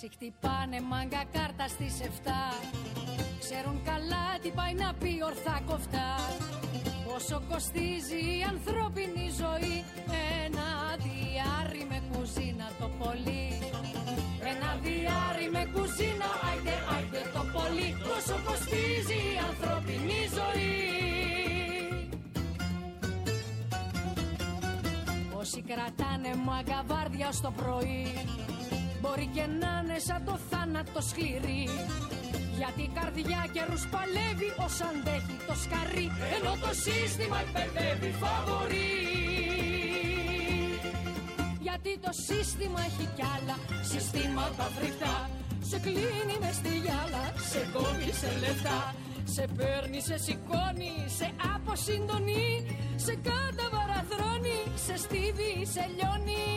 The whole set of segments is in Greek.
Όσοι χτυπάνε μάγκα κάρτα στις 7 ξέρουν καλά τι πάει να πει ορθά κοφτά. Πόσο κοστίζει η ανθρώπινη ζωή, ένα διάρρη με κουζίνα το πολύ. Ένα διάρρη με κουζίνα, άιντε, άιντε το πολύ. Πόσο κοστίζει η ανθρώπινη ζωή. Όσοι κρατάνε μαγκαβάρδια στο πρωί μπορεί και να είναι σαν το θάνατο σκληρή, γιατί η καρδιά καιρούς παλεύει ως αντέχει το σκαρί, ενώ το σύστημα υπερδεύει φαβορί. Γιατί το σύστημα έχει κι άλλα συστήματα φρικτά. Σε κλείνει μες στη γυάλα, σε κόβει σε λεφτά. Σε παίρνει, σε σηκώνει, σε αποσυντονεί. Σε καταβαραθρωνεί, σε στίβει, σε λιώνει.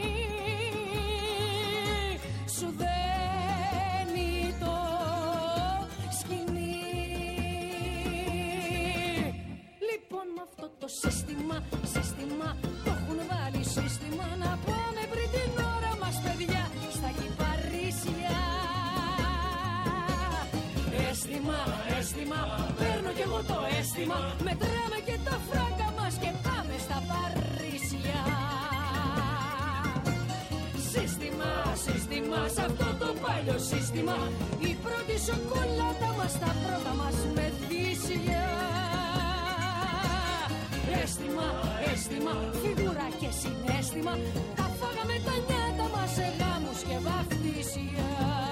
Σου δένει το σκηνή. Λοιπόν με αυτό το σύστημα το έχουν βάλει σύστημα. Να πάμε πριν την ώρα μας παιδιά στα κυπαρίσια. Αίσθημα, παίρνω κι εγώ το αίσθημα. Μετράμε και τα φράγκα μας και πάμε στα Παρίσια. Σύστημα, σ' αυτό το παλιό σύστημα. Η πρώτη σοκολάτα μας, τα πρώτα μας μεθύσια. Αίσθημα, φιγούρα και συναίσθημα. Τα φάγαμε τα νιάτα μας σε γάμους και βαφτίσια.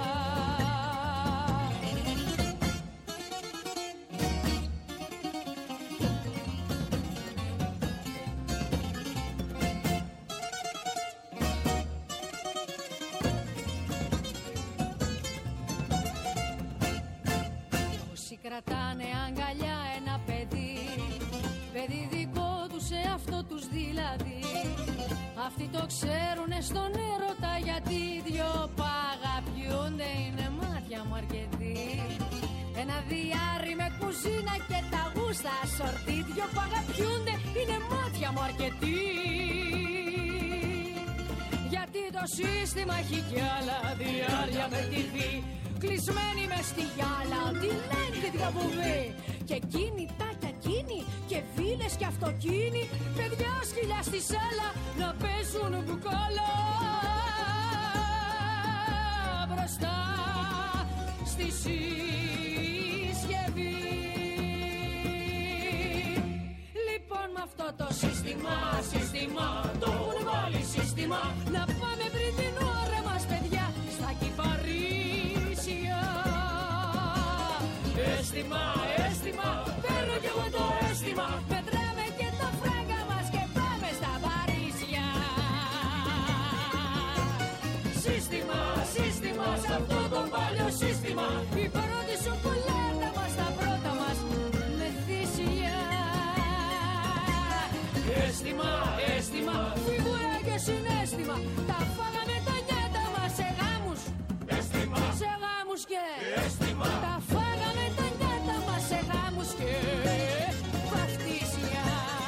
Κρατάνε αγκαλιά ένα παιδί, παιδί δικό τους σε αυτό τους δηλαδή. Αυτοί το ξέρουνε στον έρωτα, γιατί δυο παγαπιούνται, είναι μάτια μου αρκετοί. Ένα διάρρη με κουζίνα και τα γούστα σορτί. Δυο παγαπιούνται, είναι μάτια μου αρκετοί. Γιατί το σύστημα έχει κι άλλα διάρρια με τη βή. Κλεισμένοι μες στη γυάλα, ό,τι λένε και διαβουβή. Και κινητάκια κίνη και βίλες και αυτοκίνη. Παιδιά σκυλιά στη σάλα να παίζουν μπουκάλα. Μπροστά στη συσκευή. Λοιπόν με αυτό το σύστημα το έχουν βάλει σύστημα. Να πάμε πριν την ώρα μας παιδιά στα κυπαρίσια. Αίσθημα, παίρνω κι εγώ το αίσθημα. Μετράμε και τα φράγκα μας και πάμε στα Παρίσια. Σύστημα, σ' αυτό το παλιό σύστημα. Η πρώτη σοκολάτα μας, τα πρώτα μας μεθύσια. Αίσθημα, φιγούρα και συναίσθημα. Τα φάγαμε τα νιάτα μας σε γάμους. Σε γάμους και αίσθημα. Τα φάγαμε τα νιάτα μας σε γάμους και βαφτίσια.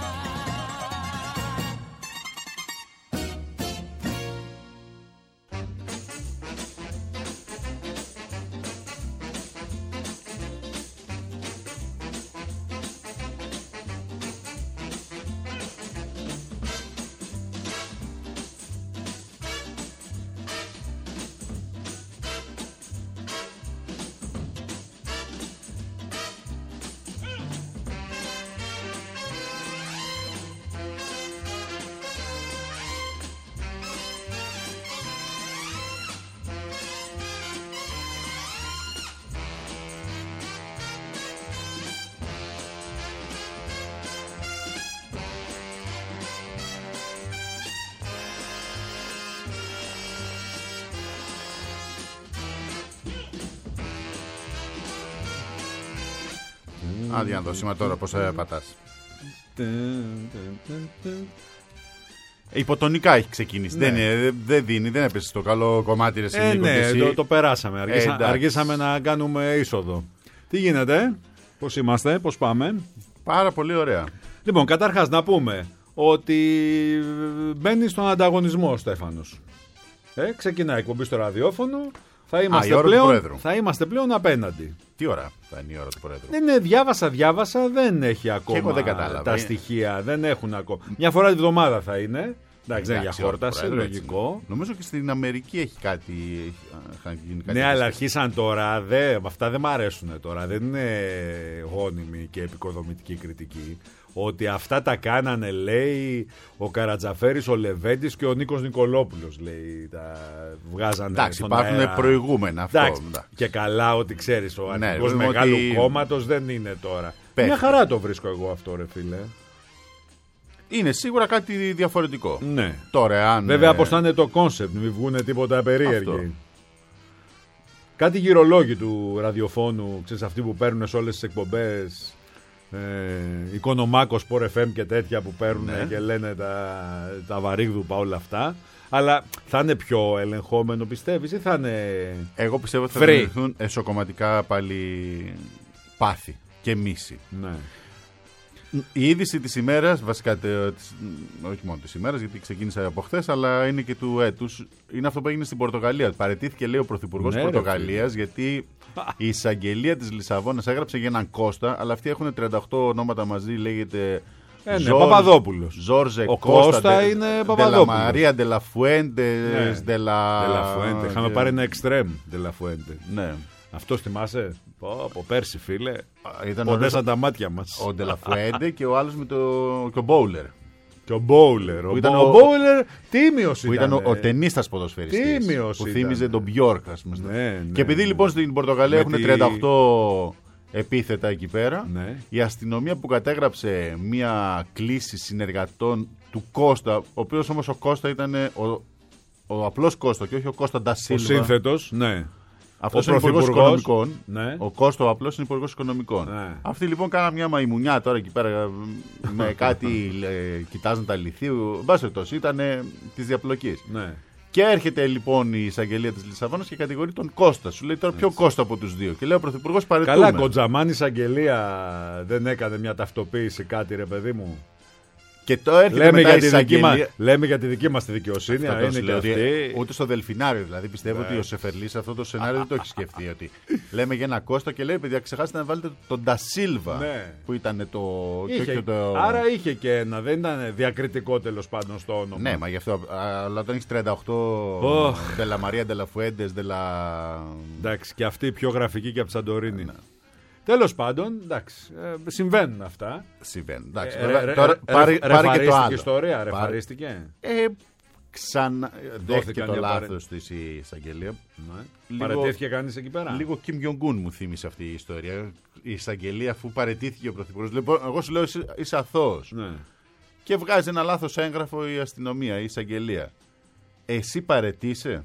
Άντε να το σήμα τώρα πώς πατάς. Υποτονικά έχει ξεκινήσει. Ναι. Δεν δίνει, δεν έπεσε στο καλό κομμάτι. Ναι, το περάσαμε. Αργήσαμε να κάνουμε είσοδο. Τι γίνεται, πώς είμαστε, πώς πάμε? Πάρα πολύ ωραία. Λοιπόν, καταρχάς να πούμε ότι μπαίνει στον ανταγωνισμό ο Στέφανος. Ξεκινάει η εκπομπή στο ραδιόφωνο. θα είμαστε πλέον απέναντι. Τι ώρα θα είναι η ώρα του Προέδρου? Διάβασα, δεν έχει ακόμα. Και εγώ δεν κατάλαβα. Τα στοιχεία δεν έχουν ακόμα. Μια φορά τη βδομάδα θα είναι. Εντάξει, δεν για χόρταση, λογικό. Νομίζω και στην Αμερική έχει κάτι. Ναι, αλλά αρχίσαν τώρα. Αυτά δεν μ' αρέσουν τώρα. Δεν είναι γόνιμη και επικοδομητική κριτική. Ότι αυτά τα κάνανε, λέει, ο Καρατζαφέρης, ο Λεβέντης και ο Νίκος Νικολόπουλος, λέει, τα βγάζανε. Εντάξει, υπάρχουν προηγούμενα αυτό. Εντάξει, και καλά ότι ξέρεις, ο αρχηγός μεγάλου κόμματος δεν είναι τώρα. Μια χαρά το βρίσκω εγώ αυτό, ρε φίλε. Είναι σίγουρα κάτι διαφορετικό. Ναι. Τώρα, αν... Βέβαια, πως θα είναι το κόνσεπτ, μην βγούνε τίποτα περίεργοι. Κάτι γυρολόγοι του ραδιοφώνου, ξέρεις, αυτοί που παίρνουν σε όλες τις εκπομπές, Οικονομάκος, Sport FM και τέτοια που παίρνουν και λένε τα βαρύγδουπα όλα αυτά. Αλλά θα είναι πιο ελεγχόμενο, πιστεύεις, ή θα είναι... Εγώ πιστεύω ότι θα δημιουργηθούν εσωκομματικά πάλι πάθη και μίση. Ναι. Η είδηση της ημέρας, βασικά όχι μόνο της ημέρας, γιατί ξεκίνησε από χθες, αλλά είναι και του έτους, είναι αυτό που έγινε στην Πορτογαλία. Παραιτήθηκε, λέει, ο Πρωθυπουργός της Πορτογαλίας, γιατί η εισαγγελία της Λισαβόνας έγραψε για έναν Κώστα, αλλά αυτοί έχουν 38 ονόματα μαζί, λέγεται... Παπαδόπουλος. Ζόρζε Κώστα είναι Παπαδόπουλος. Μαρία Ντελαφουέντε. Ντελαφουέντε. Είχαμε πάρει ένα εξτρέμ Ντελαφουέντε. Ναι. Αυτό θυμάσαι? Από πέρσι, φίλε. Ποντέσαν τα μάτια μας. Ο Ντελαφουέντε και ο άλλος με και ο Μπόουλερ. Και ο Μπόουλερ. Ο Μπόουλερ τίμιος ήταν. Ήταν ο τενίστας ποδοσφαιριστής. Τίμιος που θύμιζε τον Μπιόρκ, ας πούμε. Ναι. Και επειδή λοιπόν στην Πορτογαλία έχουν 38 επίθετα εκεί πέρα, η αστυνομία που κατέγραψε μια κλήση συνεργατών του Κώστα, ο οποίος όμως ο Κώστα ήταν ο απλός Κώστα και όχι ο Κώστα Ντασίλβα. Ο σύνθετος, ναι. Αυτός είναι υπουργός οικονομικών. Ναι. Ο Κώστα ο απλός είναι υπουργός οικονομικών. Ναι. Αυτοί λοιπόν κάναν μια μαϊμουνιά τώρα εκεί πέρα με κάτι κοιτάζουν τα λιθίου. Μπάσευτος, ήταν της διαπλοκής. Ναι. Και έρχεται λοιπόν η εισαγγελία της Λισαβόνας και κατηγορεί τον Κώστα. Σου λέει τώρα ποιο Κώστα από τους δύο. Και λέει ο Πρωθυπουργός παρετούμε. Καλά, Κοντζαμάν εισαγγελία δεν έκανε μια ταυτοποίηση, κάτι, ρε παιδί μου. Και το έρχεται λέμε για τη δική μας τη δικαιοσύνη. Είναι και αυτή. Ούτε στο Δελφινάριο δηλαδή. Πιστεύω ότι ο Σεφερλής αυτό το σενάριο δεν το έχει σκεφτεί. Ότι λέμε για ένα Κώστα και λέει: παιδιά, ξεχάσετε να βάλετε τον Ντασίλβα. Που ήταν το. Άρα είχε και ένα. Δεν ήταν διακριτικό τέλος πάντων στο όνομα. Ναι, μα γι' αυτό. Αλλά όταν έχει 38. Ντελα Μαρία, Ντελαφουέντες, εντάξει, και αυτή πιο γραφική και από τη Σαντορίνη. Τέλος πάντων, εντάξει, συμβαίνουν αυτά. Συμβαίνουν, εντάξει. Πάρε και το άλλο. Ιστορία, ρεφαρίστηκε. Δέχτηκε το λάθος της η εισαγγελία. Παρετήθηκε κανείς εκεί πέρα. Λίγο Κιμ Γιονγκούν μου θύμισε αυτή η ιστορία. Η εισαγγελία, αφού παρετήθηκε ο Πρωθυπουργός. Λοιπόν, εγώ σου λέω είσαι αθώος. Και βγάζει ένα λάθος έγγραφο η αστυνομία, η εισαγγελία. Εσύ παρετείσαι?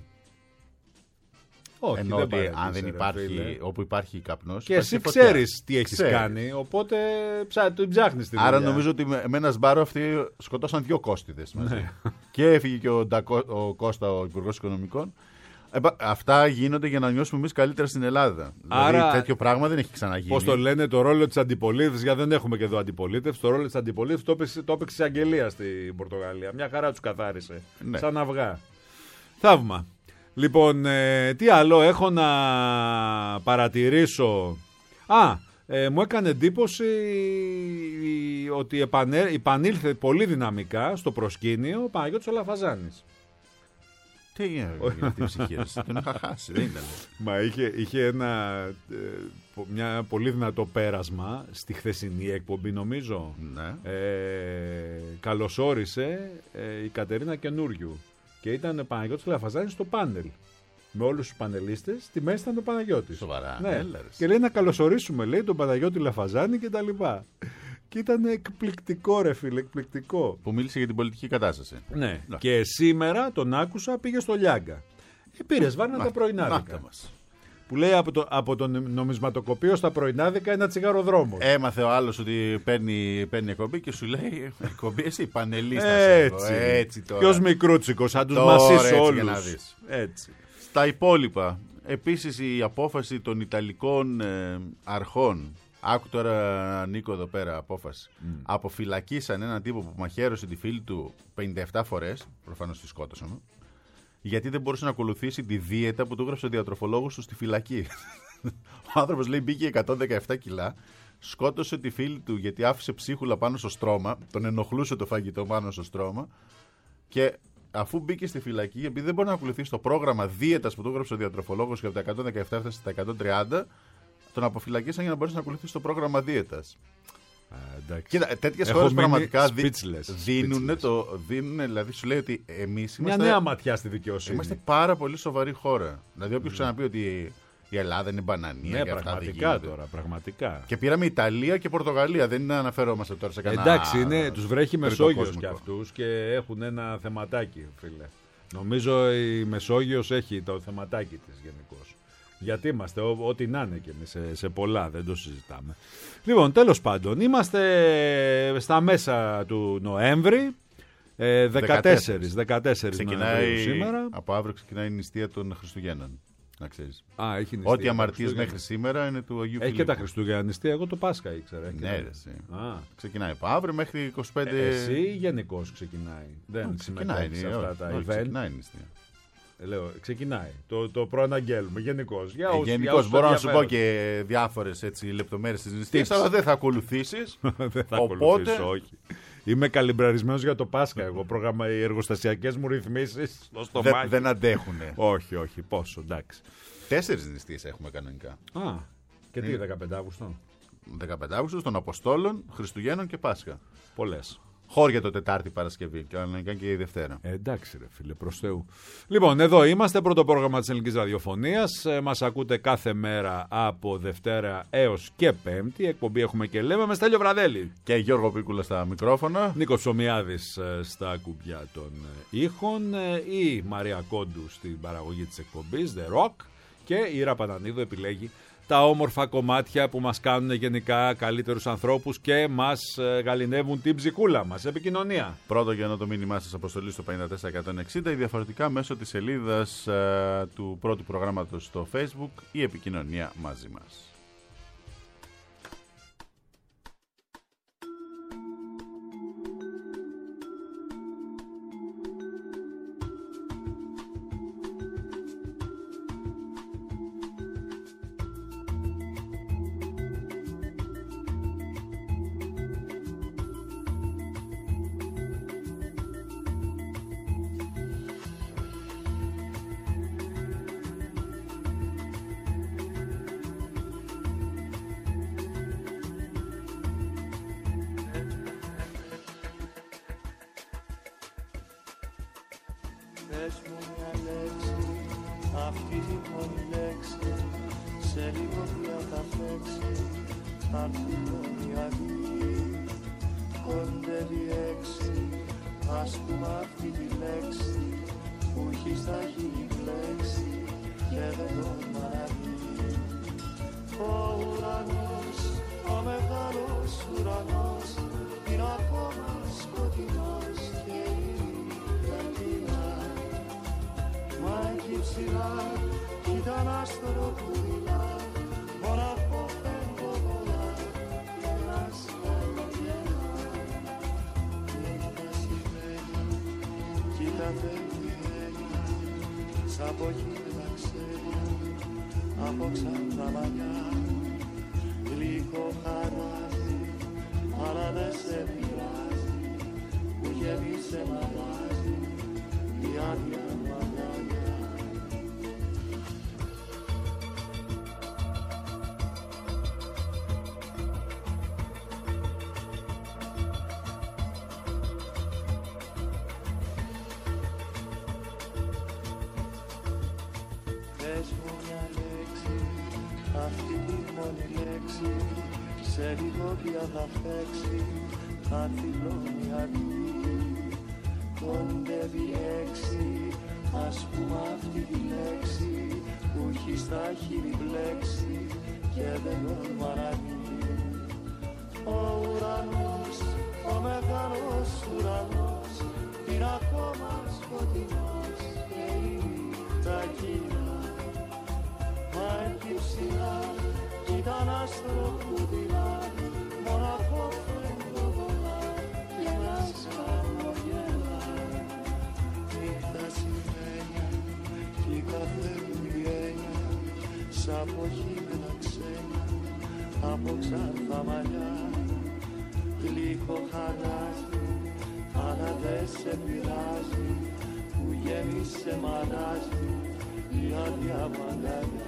Όχι, ενώ ότι αν δεν υπάρχει, όπου υπάρχει καπνός. Και εσύ ξέρεις τι έχεις κάνει, οπότε την ψάχνεις την Άρα νομίζω ότι με ένα σμπάρο αυτοί σκοτώσαν 2 Κώστιδες μαζί. Και έφυγε και ο Κώστα, ο Υπουργός Οικονομικών. Αυτά γίνονται για να νιώσουμε εμείς καλύτερα στην Ελλάδα. Άρα, δηλαδή τέτοιο πράγμα δεν έχει ξαναγίνει. Πώς το λένε, το ρόλο της αντιπολίτευσης, γιατί δεν έχουμε και εδώ αντιπολίτευση. Το ρόλο της αντιπολίτευσης το έπαιξε η εισαγγελία στην Πορτογαλία. Μια χαρά τους καθάρισε. Σαν αυγά. Θαύμα. Λοιπόν, τι άλλο έχω να παρατηρήσω. Μου έκανε εντύπωση ότι επανήλθε πολύ δυναμικά στο προσκήνιο ο Παναγιώτης ο Λαφαζάνης. Τι είναι αυτή η ψυχή, τον είχα χάσει, δεν ήταν. Μα είχε μια πολύ δυνατό πέρασμα στη χθεσινή εκπομπή, νομίζω. Ναι. Καλωσόρισε η Κατερίνα Καινούριου. Και ήταν ο Παναγιώτης Λαφαζάνης στο πάνελ. Με όλους τους πανελίστες, στη μέση ήταν ο Παναγιώτης. Σοβαρά. Ναι. Και λέει να καλωσορίσουμε, λέει, τον Παναγιώτη Λαφαζάνη και τα λοιπά. Και ήταν εκπληκτικό, ρε φίλε, εκπληκτικό. Που μίλησε για την πολιτική κατάσταση. Ναι. Και σήμερα τον άκουσα, πήγε στο Λιάγκα. Πήρε βάρνα τα πρωινάδικα. Που λέει από το νομισματοκοπείο στα πρωινάδικα ένα τσιγαροδρόμο. Έμαθε ο άλλος ότι παίρνει εκπομπή και σου λέει εκπομπή εσύ πανελίστας. Έτσι τώρα. Ποιος μικρούτσικος, θα τους μασίσει όλους. Έτσι. Στα υπόλοιπα, επίσης η απόφαση των Ιταλικών αρχών, άκου τώρα Νίκο εδώ πέρα απόφαση, αποφυλακίσαν έναν τύπο που μαχαίρωσε τη φίλη του 57 φορές, προφανώς τη σκότωσαν, γιατί δεν μπορούσε να ακολουθήσει τη δίαιτα που του έγραψε ο διατροφολόγος του στη φυλακή. Ο άνθρωπος, λέει, μπήκε 117 κιλά, σκότωσε τη φίλη του γιατί άφησε ψίχουλα πάνω στο στρώμα, τον ενοχλούσε το φαγητό πάνω στο στρώμα και αφού μπήκε στη φυλακή, επειδή δεν μπορεί να ακολουθήσει το πρόγραμμα δίαιτας που του έγραψε ο διατροφολόγος και από τα 117 έφτασε στα 130, τον αποφυλακίσαν για να μπορέσει να ακολουθήσει το πρόγραμμα δίαιτας. Κοίτα, τέτοιες χώρες πραγματικά δίνουν, δηλαδή σου λέει ότι εμείς είμαστε. Μια νέα ματιά στη δικαιοσύνη. Είμαστε πάρα πολύ σοβαρή χώρα. Δηλαδή, όποιος ξαναπεί ότι η Ελλάδα είναι μπανανία. Ναι, πραγματικά τώρα. Πραγματικά. Και πήραμε Ιταλία και Πορτογαλία. Δεν αναφερόμαστε τώρα σε κανένα. Εντάξει, τους βρέχει Μεσόγειος κι αυτούς και έχουν ένα θεματάκι, φίλε. Νομίζω η Μεσόγειος έχει το θεματάκι της γενικώς. Γιατί είμαστε, ό,τι να είναι και εμείς σε πολλά, δεν το συζητάμε. Λοιπόν, τέλος πάντων, είμαστε στα μέσα του Νοέμβρη, 14 Νοεμβρίου σήμερα. Από αύριο ξεκινάει η νηστεία των Χριστουγέννων, να ξέρεις. Έχει νηστεία. Ό,τι αμαρτίες μέχρι σήμερα είναι του Αγίου Φιλίππου. Έχει και τα Χριστούγεννα νηστεία, εγώ το Πάσχα ήξερα. Ναι, ξεκινάει από αύριο μέχρι 25. Εσύ γενικώς ξεκινάει. Δεν συμμετέχει σε αυτά τα event. Ξεκινάει η νηστεία. Λέω, ξεκινάει. Το προαναγγέλουμε γενικώς. Γενικώς μπορώ να σου πω και διάφορες λεπτομέρειες της νηστείας, αλλά δεν θα ακολουθήσεις. Δεν θα ακολουθήσεις, όχι. Είμαι καλυμπραρισμένος για το Πάσχα. Εγώ οι εργοστασιακές μου ρυθμίσεις στο στομάχι. Δεν αντέχουνε. Όχι, πόσο, εντάξει. 4 νηστείες έχουμε κανονικά. Και τι, 15 Αύγουστο. 15 Αύγουστο των Αποστόλων, Χριστουγέννων και Πάσχα. Πολλές. Χώρια το Τετάρτη Παρασκευή και κανονικά και η Δευτέρα. Εντάξει ρε φίλε, προς Θεού. Λοιπόν, εδώ είμαστε, πρώτο πρόγραμμα της Ελληνικής Ραδιοφωνίας. Μας ακούτε κάθε μέρα από Δευτέρα έως και Πέμπτη. Εκπομπή έχουμε και λέμε με Στέλιο Βραδέλη. Και Γιώργο Πίκουλα στα μικρόφωνα. Νίκος Ψωμιάδης στα κουμπιά των ήχων. Η Μαρία Κόντου στην παραγωγή της εκπομπής, The Rock. Και η Ήρα Πανανίδου επιλέγει τα όμορφα κομμάτια που μας κάνουν γενικά καλύτερους ανθρώπους και μας γαληνεύουν την ψυχούλα μας. Επικοινωνία. Πρώτο και το μήνυμά σας αποστολή στο 54160 ή διαφορετικά μέσω της σελίδας του πρώτου προγράμματος στο Facebook ή επικοινωνία μαζί μας. Πες μου μια λέξη, αυτή η μόνη λέξη, σε λίγο πια θα φέξει, αν φυλώνει αυγή. Κοντεύει 6, ας πούμε αυτή τη λέξη, που έχει στα χείλη πλέξει και δεν τον μαραγεί. Ο ουρανός, ο μεγάλος ουρανός, είναι ακόμα σκοτεινός και μα εκεί ψηλά κι ήταν άστρο που δειλά, μοναχό φεύγω πολλά και ένας καλογερά. Νύχτα σημαίνει κι τα φεύγει έννοια, σαν ποχύλα ξένια, από ξανθά μαλλιά. Γλυκό χαράζει, αλλά δεν σε πειράζει, που γέμισε μαγάζει η άδεια μαγιά. Πες μου μια λέξη, αυτή τη μόνη λέξη, σε λίγο πια θα φέξει, θα θυλώνει αυγή. Κοντεύει 6, ας πούμε αυτή τη λέξη, που έχει στα χείλη μπλέξει και δεν τον μαραγεί. Ο ουρανός, ο μεγάλος ουρανός, είναι ακόμα σκοτεινός και τα κύρα. Μα εκεί ψηλά κι ήταν άστρο που δειλά, μοναχό φεύγω πολλά και ένας καλογερά. Νύχτα σημαίνει από χείμωνα ξένα, από ξανθά μαλλιά. Γλυκό χαράζει, αλλά δε σε πειράζει, που γέμισε μαράζει η άδεια μαγκαλιά.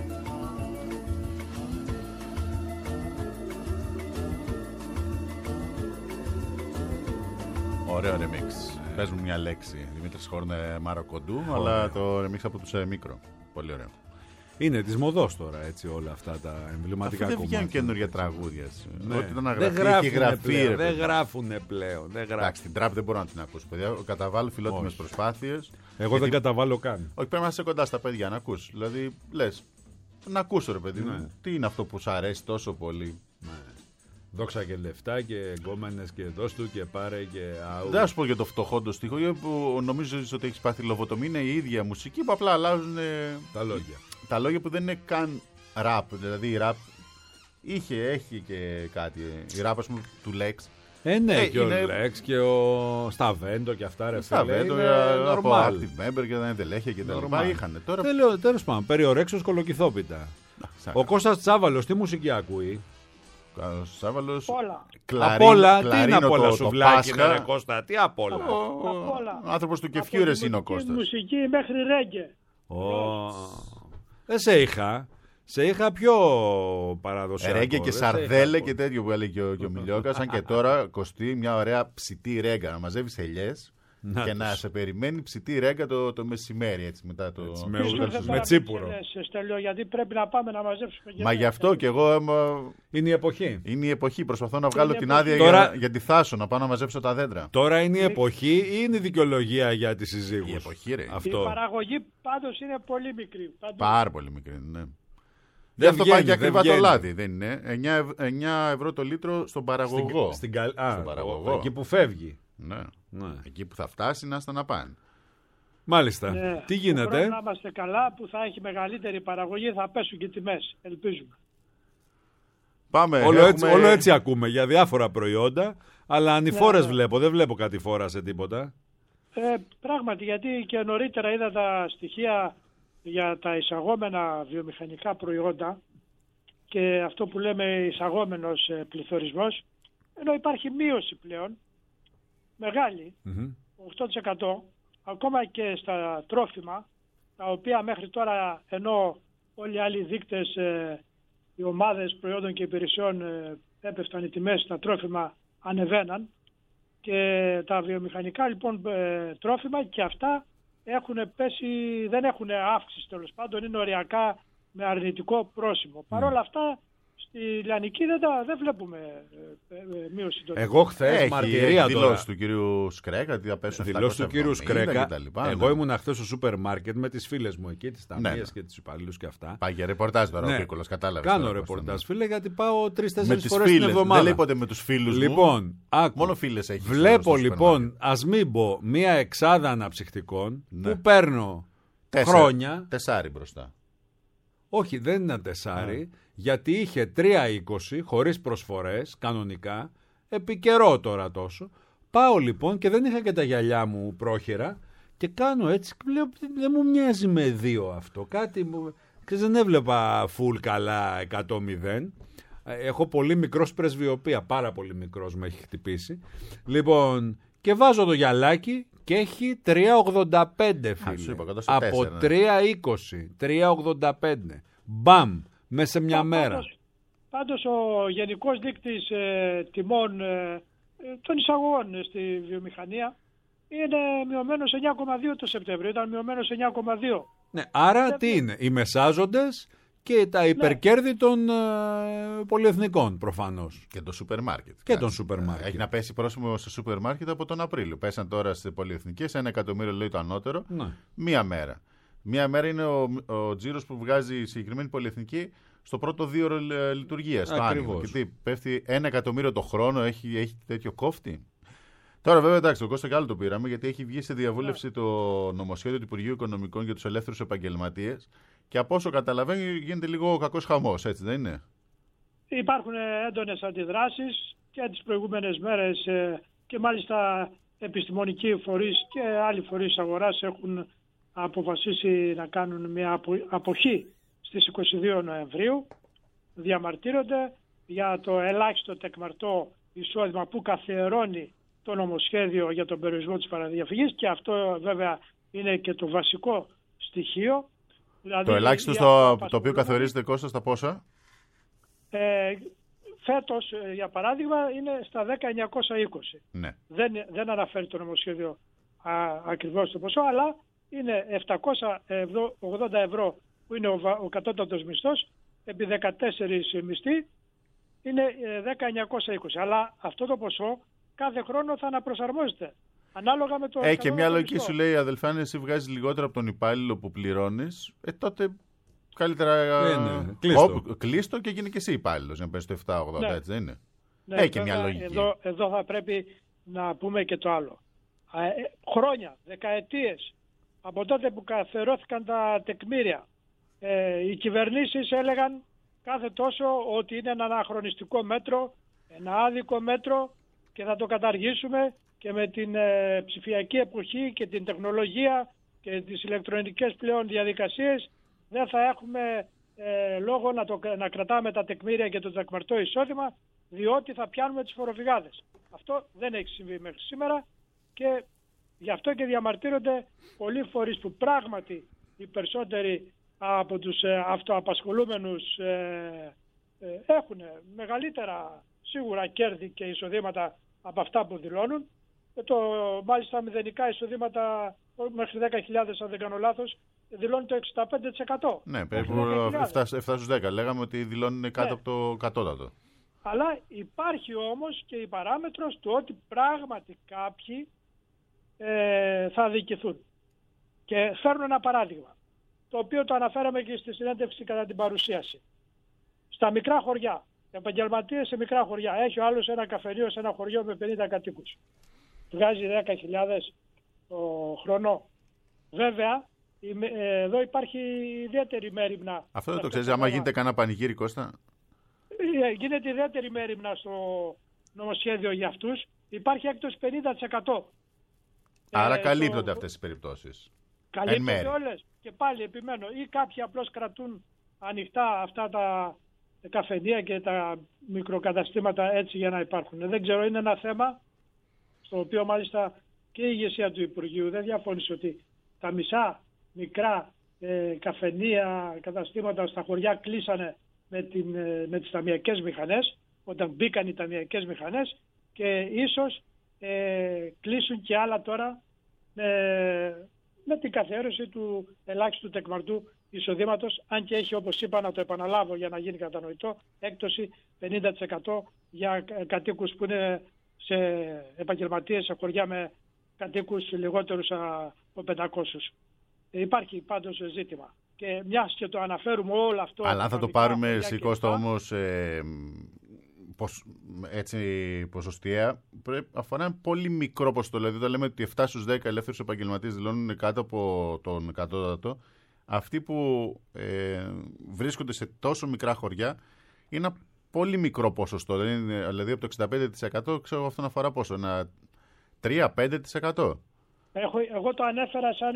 Ωραίο ρεμίξ. Πες μου μια λέξη. Δημήτρης Χόρνε, Μάρο Κοντού, αλλά το ρεμίξ από τους Μικρό. Πολύ ωραίο. Είναι της μοδός τώρα έτσι όλα αυτά τα εμβληματικά κομμάτια. Δεν βγαίνουν καινούργια τραγούδια. Ναι. Ό,τι ήταν να γραφεί, δεν γράφουνε πλέον. Εντάξει, την τραπ δεν μπορώ να την ακούσω, παιδιά. Καταβάλω φιλότιμες προσπάθειες. Εγώ δεν καταβάλω καν. Όχι, πρέπει να είσαι κοντά στα παιδιά να ακούς. Δηλαδή, λες, να ακούσω ρε παιδί μου. Τι είναι αυτό που σου αρέσει τόσο πολύ. Ναι. Δόξα και λεφτά και γκόμενες και δώσ' του και πάρε και αού. Δεν θα σου πω για το φτωχό το στίχο, που νομίζω ότι έχει πάθει λογοτομή. Είναι η ίδια μουσική που απλά αλλάζουν τα λόγια. Τα λόγια που δεν είναι καν ραπ. Δηλαδή η ραπ έχει και κάτι. Η ραπ, ας πούμε, του Lex. Ναι, και ο Lex και ο Σταβέντο και αυτά ρε φίλε. Σταβέντο, από Active Member και τα εντελέχεια και τα λοιπά είχαν. Τέλος πάντων, περιορέξεως κολοκυθόπιτα. Ο Κώστας Τσάβαλος τι μουσική ακούει? Σάβαλος. Απ' όλα, τι είναι απ' όλα σουβλάκι, ρε Κώστα, τι απ' όλα. Ο άνθρωπος του κεφιούρες είναι ο Κώστας. Μουσική μέχρι ρέγγε. Δεν σε είχα πιο παραδοσιακό. Ρέγγε και σαρδέλε και τέτοιο που έλεγε και ο Μιλιόκας. Αν και τώρα κοστεί μια ωραία ψητή ρέγγα. Να μαζεύεις ελιές και να σε περιμένει ψητή ρέγγα το μεσημέρι. Έτσι, μετά το... με τσίπουρο. Στέλιο, γιατί πρέπει να πάμε να μαζέψουμε. Μα γι' αυτό και εγώ. Είναι η εποχή. Είναι η εποχή. Προσπαθώ να βγάλω την άδεια τώρα... για τη Θάσο, να πάω να μαζέψω τα δέντρα. Τώρα είναι η εποχή ή είναι η δικαιολογία για τις συζύγους? Η εποχή, ρε. Αυτό. Η παραγωγή πάντως είναι πολύ μικρή. Πάρα πολύ μικρή, ναι. Γι' αυτό πάει και ακριβά το λάδι, δεν είναι. 9 ευρώ το λίτρο στον παραγωγό. Στον παραγωγό. Εκεί που φεύγει. Ναι. Εκεί που θα φτάσει να να πάνε. Μάλιστα. Τι γίνεται? Να είμαστε καλά, που θα έχει μεγαλύτερη παραγωγή, θα πέσουν και τιμές. Ελπίζουμε. Πάμε. Όλο έτσι ακούμε για διάφορα προϊόντα, αλλά ανηφόρες βλέπω. Δεν βλέπω κάτι φόρα σε τίποτα. Πράγματι, γιατί και νωρίτερα είδα τα στοιχεία για τα εισαγόμενα βιομηχανικά προϊόντα και αυτό που λέμε εισαγόμενος πληθωρισμός, ενώ υπάρχει μείωση πλέον μεγάλη, 8%, ακόμα και στα τρόφιμα, τα οποία μέχρι τώρα, ενώ όλοι οι άλλοι δείκτες, οι ομάδες προϊόντων και υπηρεσιών έπεφταν οι τιμές, τα τρόφιμα ανεβαίναν, και τα βιομηχανικά λοιπόν τρόφιμα και αυτά έχουν πέσει, δεν έχουν αύξηση, τέλος πάντων είναι οριακά με αρνητικό πρόσημο. Παρ' όλα αυτά στη Λιανική δεν βλέπουμε μείωση. Εγώ χθες μαρτυρία τώρα. Δηλώσει του κυρίου Σκρέκα, δηλώσει του κυρίου Σκρέκα. Εγώ ήμουν χθες στο σούπερ μάρκετ με τις φίλες μου εκεί, τις ταμείες και τους υπαλλήλους και αυτά. Πάει για ρεπορτάζ τώρα ο Πίκολος, κατάλαβες. Κάνω ρεπορτάζ, φίλε, γιατί πάω 3-4 φορές την εβδομάδα. Δεν λέει ποτέ με τους φίλους μου. Μόνο φίλες έχει. Βλέπω λοιπόν, ας μην πω, μία εξάδα αναψυχτικών που παίρνω χρόνια. 4 μπροστά. Όχι, δεν ήταν 4, γιατί είχε 3,20 χωρίς προσφορές, κανονικά, επί καιρό τώρα τόσο. Πάω λοιπόν και δεν είχα και τα γυαλιά μου πρόχειρα και κάνω έτσι, λέω, δεν μου μοιάζει με 2 αυτό. Κάτι μου... δεν έβλεπα full καλά 100-0. Έχω πολύ μικρός πρεσβειοπία, πάρα πολύ μικρός με έχει χτυπήσει. Λοιπόν, και βάζω το γυαλάκι και έχει 3,85 φίλε. Από 3,20, 3,85. Μπαμ, μέσα σε μια μέρα. Πάντως ο γενικός δείκτης τιμών των εισαγωγών στη βιομηχανία είναι μειωμένος 9,2 το Σεπτέμβριο. Ήταν μειωμένος 9,2. Ναι, άρα τι είναι, οι μεσάζοντες και τα υπερκέρδη των πολυεθνικών προφανώς. Και το σούπερ μάρκετ. Και τον σούπερ μάρκετ. Έχει να πέσει πρόσημο στο σούπερ μάρκετ από τον Απρίλιο. Πέσαν τώρα στις πολυεθνικές 1 εκατομμύριο λέει το ανώτερο. Ναι. Μία μέρα. Μία μέρα είναι ο τζίρος που βγάζει η συγκεκριμένη πολυεθνική στο πρώτο 2 ώρο λειτουργίας. Ακριβώς. Και πέφτει 1 εκατομμύριο το χρόνο, έχει τέτοιο κόφτη. Τώρα βέβαια εντάξει, το Κώστα Γκάλου το πήραμε γιατί έχει βγει σε διαβούλευση το νομοσχέδιο του Υπουργείου Οικονομικών για τους ελεύθερους επαγγελματίες και από όσο καταλαβαίνω γίνεται λίγο ο κακός χαμός, έτσι δεν είναι? Υπάρχουν έντονες αντιδράσεις και τις προηγούμενες μέρες και μάλιστα επιστημονικοί φορείς και άλλοι φορείς αγοράς έχουν αποφασίσει να κάνουν μια αποχή στις 22 Νοεμβρίου διαμαρτύρονται για το ελάχιστο τεκμαρτό εισόδημα που καθιερώνει το νομοσχέδιο για τον περιορισμό της παραδιαφυγής, και αυτό βέβαια είναι και το βασικό στοιχείο. Δηλαδή, το ελάχιστο το οποίο καθορίζεται, Κώστα, στα πόσα? Φέτος, για παράδειγμα, είναι στα 10.920. Ναι. Δεν αναφέρει το νομοσχέδιο ακριβώς το ποσό, αλλά είναι 780 ευρώ που είναι ο κατώτατος μισθός, επί 14 μισθοί είναι 10.920. Αλλά αυτό το ποσό κάθε χρόνο θα αναπροσαρμόζεται. Ανάλογα με το. Και μια λογική σου λέει, αδελφέ, αν εσύ βγάζεις λιγότερο από τον υπάλληλο που πληρώνεις, τότε καλύτερα κλείστο και γίνει και εσύ υπάλληλος, να παίρνεις το 780, ναι. Έτσι δεν είναι? Ναι, και μια λογική. Εδώ θα πρέπει να πούμε και το άλλο. Χρόνια, δεκαετίες, από τότε που καθερώθηκαν τα τεκμήρια, οι κυβερνήσεις έλεγαν κάθε τόσο ότι είναι ένα αναχρονιστικό μέτρο, ένα άδικο μέτρο και θα το καταργήσουμε, και με την ψηφιακή εποχή και την τεχνολογία και τις ηλεκτρονικές πλέον διαδικασίες δεν θα έχουμε λόγο να κρατάμε τα τεκμήρια και το τεκμαρτό εισόδημα, διότι θα πιάνουμε τις φοροφυγάδες. Αυτό δεν έχει συμβεί μέχρι σήμερα, και γι' αυτό και διαμαρτύρονται πολλοί φορείς που πράγματι οι περισσότεροι από τους αυτοαπασχολούμενους έχουν μεγαλύτερα σίγουρα κέρδη και εισοδήματα από αυτά που δηλώνουν. Μάλιστα μηδενικά εισοδήματα μέχρι 10.000, αν δεν κάνω λάθος, δηλώνει το 65%. Ναι, περίπου 7 στους 10. Λέγαμε ότι δηλώνουν κάτω από το κατώτατο. Αλλά υπάρχει όμως και η παράμετρος του ότι πράγματι κάποιοι θα αδικηθούν. Και φέρνω ένα παράδειγμα, το οποίο το αναφέραμε και στη συνέντευξη κατά την παρουσίαση. Στα μικρά χωριά, επαγγελματίες σε μικρά χωριά, έχει ο άλλος ένα καφενείο σε ένα χωριό με 50 κατοίκους. Βγάζει 10.000 το χρόνο. Βέβαια, εδώ υπάρχει ιδιαίτερη μέριμνα. Αυτό δεν το ξέρεις, άμα γίνεται κανένα πανηγύρι, Κώστα? Γίνεται ιδιαίτερη μέριμνα στο νομοσχέδιο για αυτούς. Υπάρχει έκτος 50%. Άρα καλύπτονται αυτές τις περιπτώσεις. Καλύπτονται όλες. Και πάλι επιμένω, ή κάποιοι απλώς κρατούν ανοιχτά αυτά τα καφενεία και τα μικροκαταστήματα έτσι για να υπάρχουν. Δεν ξέρω, είναι ένα θέμα στο οποίο μάλιστα και η ηγεσία του Υπουργείου δεν διαφώνησε, ότι τα μισά μικρά καφενεία, καταστήματα στα χωριά κλείσανε με τις ταμιακές μηχανές, όταν μπήκαν οι ταμιακές μηχανές, και ίσως κλείσουν και άλλα τώρα με την καθιέρωση του ελάχιστου τεκμαρτού εισοδήματος, αν και έχει, όπως είπα, να το επαναλάβω για να γίνει κατανοητό, έκπτωση 50% για κατοίκους που είναι σε επαγγελματίες, σε χωριά με κατοίκους λιγότερους από 500. Υπάρχει πάντως ζήτημα. Και μιας και το αναφέρουμε όλο αυτό... Αλλά αν θα το πάρουμε, Κώστα, όμως έτσι ποσοστιαία, αφορά ένα πολύ μικρό ποσοστό. Δηλαδή, όταν λέμε ότι 7 στους 10 ελεύθερους επαγγελματίες δηλώνουν κάτω από τον κατώτατο, αυτοί που βρίσκονται σε τόσο μικρά χωριά είναι ένα πολύ μικρό ποσοστό. Δηλαδή, από το 65% ξέρω αυτόν αφορά πόσο, ένα 3-5%. Εγώ το ανέφερα σαν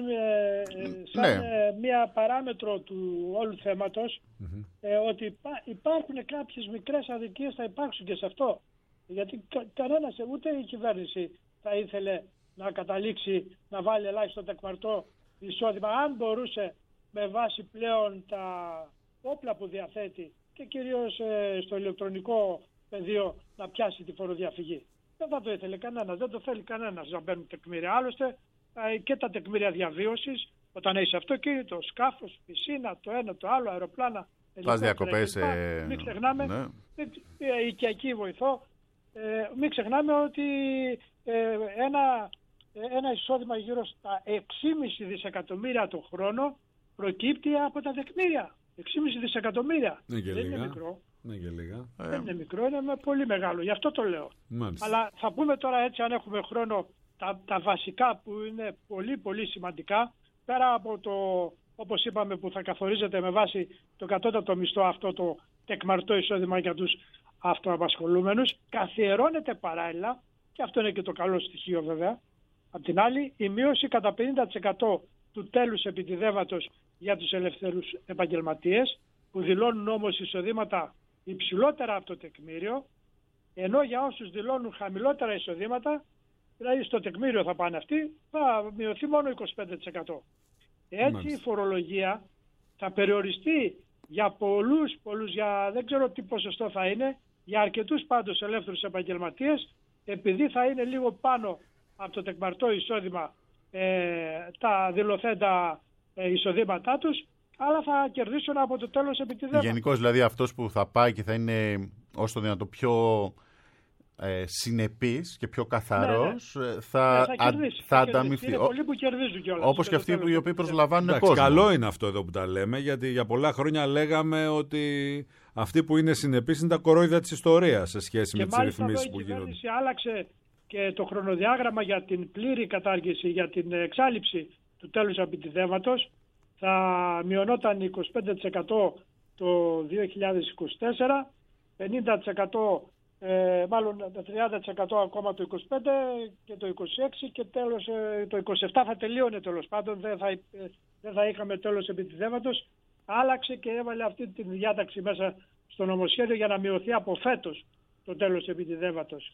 μια παράμετρο του όλου θέματος, ότι υπάρχουν κάποιες μικρές αδικίες, θα υπάρξουν και σε αυτό. Γιατί κανένας, ούτε η κυβέρνηση θα ήθελε να καταλήξει να βάλει ελάχιστο τεκμαρτό εισόδημα, αν μπορούσε με βάση πλέον τα όπλα που διαθέτει και κυρίως στο ηλεκτρονικό πεδίο να πιάσει τη φοροδιαφυγή. Δεν θα το ήθελε κανένας, δεν το θέλει κανένας να μπαίνουν τεκμήρια. Άλλωστε και τα τεκμήρια διαβίωσης, όταν έχεις αυτοκίνητο, σκάφος, πισίνα, το ένα, το άλλο, αεροπλάνα, πας διακοπές, μην ξεχνάμε, ναι. οικιακή βοηθό, μην ξεχνάμε ότι ένα εισόδημα γύρω στα 6,5 δισεκατομμύρια το χρόνο προκύπτει από τα τεκμήρια. 6,5 δισεκατομμύρια. Δεν είναι μικρό. Ναι, και λίγα. Δεν είναι μικρό, είναι πολύ μεγάλο. Γι' αυτό το λέω. Μάλιστα. Αλλά θα πούμε τώρα, έτσι, αν έχουμε χρόνο, τα βασικά που είναι πολύ πολύ σημαντικά, πέρα από το, όπως είπαμε, που θα καθορίζεται με βάση το κατώτατο μισθό, αυτό το τεκμαρτό εισόδημα για τους αυτοαπασχολούμενους, καθιερώνεται παράλληλα, και αυτό είναι και το καλό στοιχείο, βέβαια, απ' την άλλη, η μείωση κατά 50% του τέλους επιτιδεύματος για τους εργαζόμενους, για τους εργαζόμενους που είναι πολύ μεγάλο. Γι' αυτό το λέω. Μάλιστα. Ναι. Αλλά θα πούμε τώρα, έτσι, αν έχουμε χρόνο, τα βασικά που είναι πολύ πολύ σημαντικά, πέρα από το, όπως είπαμε, που θα καθορίζεται με βάση το κατώτατο μισθό, αυτό το τεκμαρτό εισόδημα για τους αυτοαπασχολούμενους, καθιερώνεται παράλληλα, και αυτό είναι και το καλό στοιχείο, βέβαια, απ' την άλλη, η μείωση κατά 50% για τους ελευθερούς επαγγελματίες, που δηλώνουν όμως εισοδήματα υψηλότερα από το τεκμήριο, ενώ για όσους δηλώνουν χαμηλότερα εισοδήματα, δηλαδή στο τεκμήριο θα πάνε αυτοί, θα μειωθεί μόνο 25%. Έτσι η φορολογία θα περιοριστεί για πολλούς, για δεν ξέρω τι ποσοστό θα είναι, για αρκετούς πάντως ελεύθερους επαγγελματίες, επειδή θα είναι λίγο πάνω από το τεκμαρτό εισόδημα τα δηλωθέντα εισοδήματά τους, αλλά θα κερδίσουν από το τέλος επιτιδεύματος. Γενικώς δηλαδή αυτός που θα πάει και θα είναι όσο το δυνατό πιο συνεπής και πιο καθαρός, θα ανταμυφθεί. Είναι πολλοί που κερδίζουν κιόλας. Όπως και αυτοί οι οποίοι προσλαμβάνουν κόσμο. Καλό είναι αυτό εδώ που τα λέμε, γιατί για πολλά χρόνια λέγαμε ότι αυτοί που είναι συνεπείς είναι τα κορόιδα της ιστορίας σε σχέση με τις ρυθμίσεις που γίνονται. Η κυβέρνηση άλλαξε και το χρονοδιάγραμμα για την πλήρη κατάργηση, για την εξάλειψη του τέλους επιτιδεύματος. Θα μειωνόταν 25% το 2024, 50%, μάλλον 30% ακόμα το 25% και το 26% και τέλος το 27% θα τελείωνε τέλος πάντων, δεν θα είχαμε τέλος επιτιδεύματος. Άλλαξε και έβαλε αυτή τη διάταξη μέσα στο νομοσχέδιο για να μειωθεί από φέτος το τέλος επιτιδεύματος.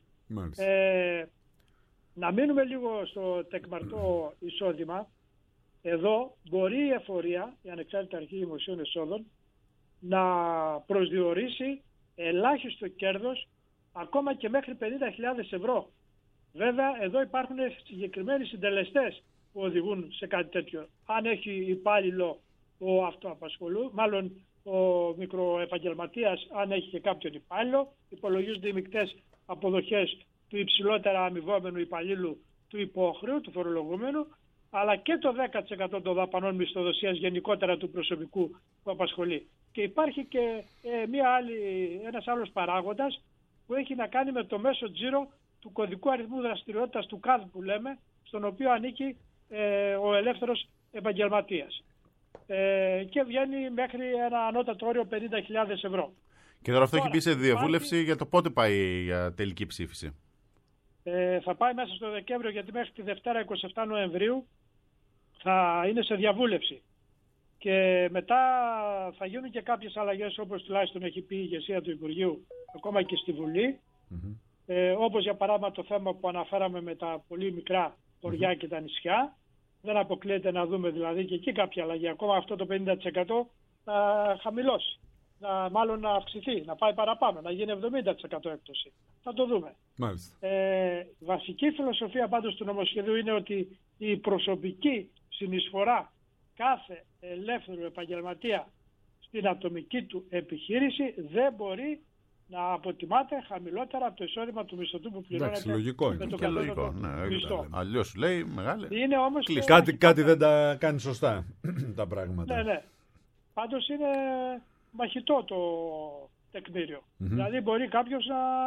Να μείνουμε λίγο στο τεκμαρτό εισόδημα. Εδώ μπορεί η εφορία, η Ανεξάρτητη Αρχή Δημοσίων Εσόδων, να προσδιορίσει ελάχιστο κέρδος ακόμα και μέχρι 50.000 ευρώ. Βέβαια, εδώ υπάρχουν συγκεκριμένοι συντελεστές που οδηγούν σε κάτι τέτοιο. Αν έχει υπάλληλο ο αυτοαπασχολού, μάλλον ο μικροεπαγγελματίας, αν έχει και κάποιον υπάλληλο, υπολογίζονται οι μεικτές αποδοχές του υψηλότερα αμοιβόμενου υπαλλήλου του υπόχρεου, του φορολογούμενου, αλλά και το 10% των δαπανών μισθοδοσίας γενικότερα του προσωπικού που απασχολεί. Και υπάρχει και ένας άλλος παράγοντας που έχει να κάνει με το μέσο τζίρο του κωδικού αριθμού δραστηριότητας του ΚΑΔ που λέμε, στον οποίο ανήκει ο ελεύθερος επαγγελματίας. Και βγαίνει μέχρι ένα ανώτατο όριο 50.000 ευρώ. Και τώρα αυτό έχει μπει σε διαβούλευση για το πότε πάει για τελική ψήφιση. Θα πάει μέσα στο Δεκέμβριο, γιατί μέχρι τη Δευτέρα 27 Νοεμβρίου θα είναι σε διαβούλευση. Και μετά θα γίνουν και κάποιες αλλαγές, όπως τουλάχιστον έχει πει η ηγεσία του Υπουργείου, ακόμα και στη Βουλή. Όπως για παράδειγμα το θέμα που αναφέραμε με τα πολύ μικρά χωριά και τα νησιά. Δεν αποκλείεται να δούμε δηλαδή και εκεί κάποια αλλαγή. Ακόμα αυτό το 50% να χαμηλώσει. Μάλλον να αυξηθεί, να πάει παραπάνω, να γίνει 70% έκπτωση. Θα το δούμε. Βασική φιλοσοφία πάντως του νομοσχεδίου είναι ότι η προσωπική συνεισφορά κάθε ελεύθερου επαγγελματία στην ατομική του επιχείρηση δεν μπορεί να αποτιμάται χαμηλότερα από το εισόδημα του μισθωτού που πληρώνεται. Λογικό είναι. Με το λογικό. Αλλιώς λέει μεγάλη. Είναι όμως κάτι δεν τα κάνει σωστά τα πράγματα. Ναι. Πάντως είναι μαχητό το τεκμήριο. Δηλαδή μπορεί κάποιος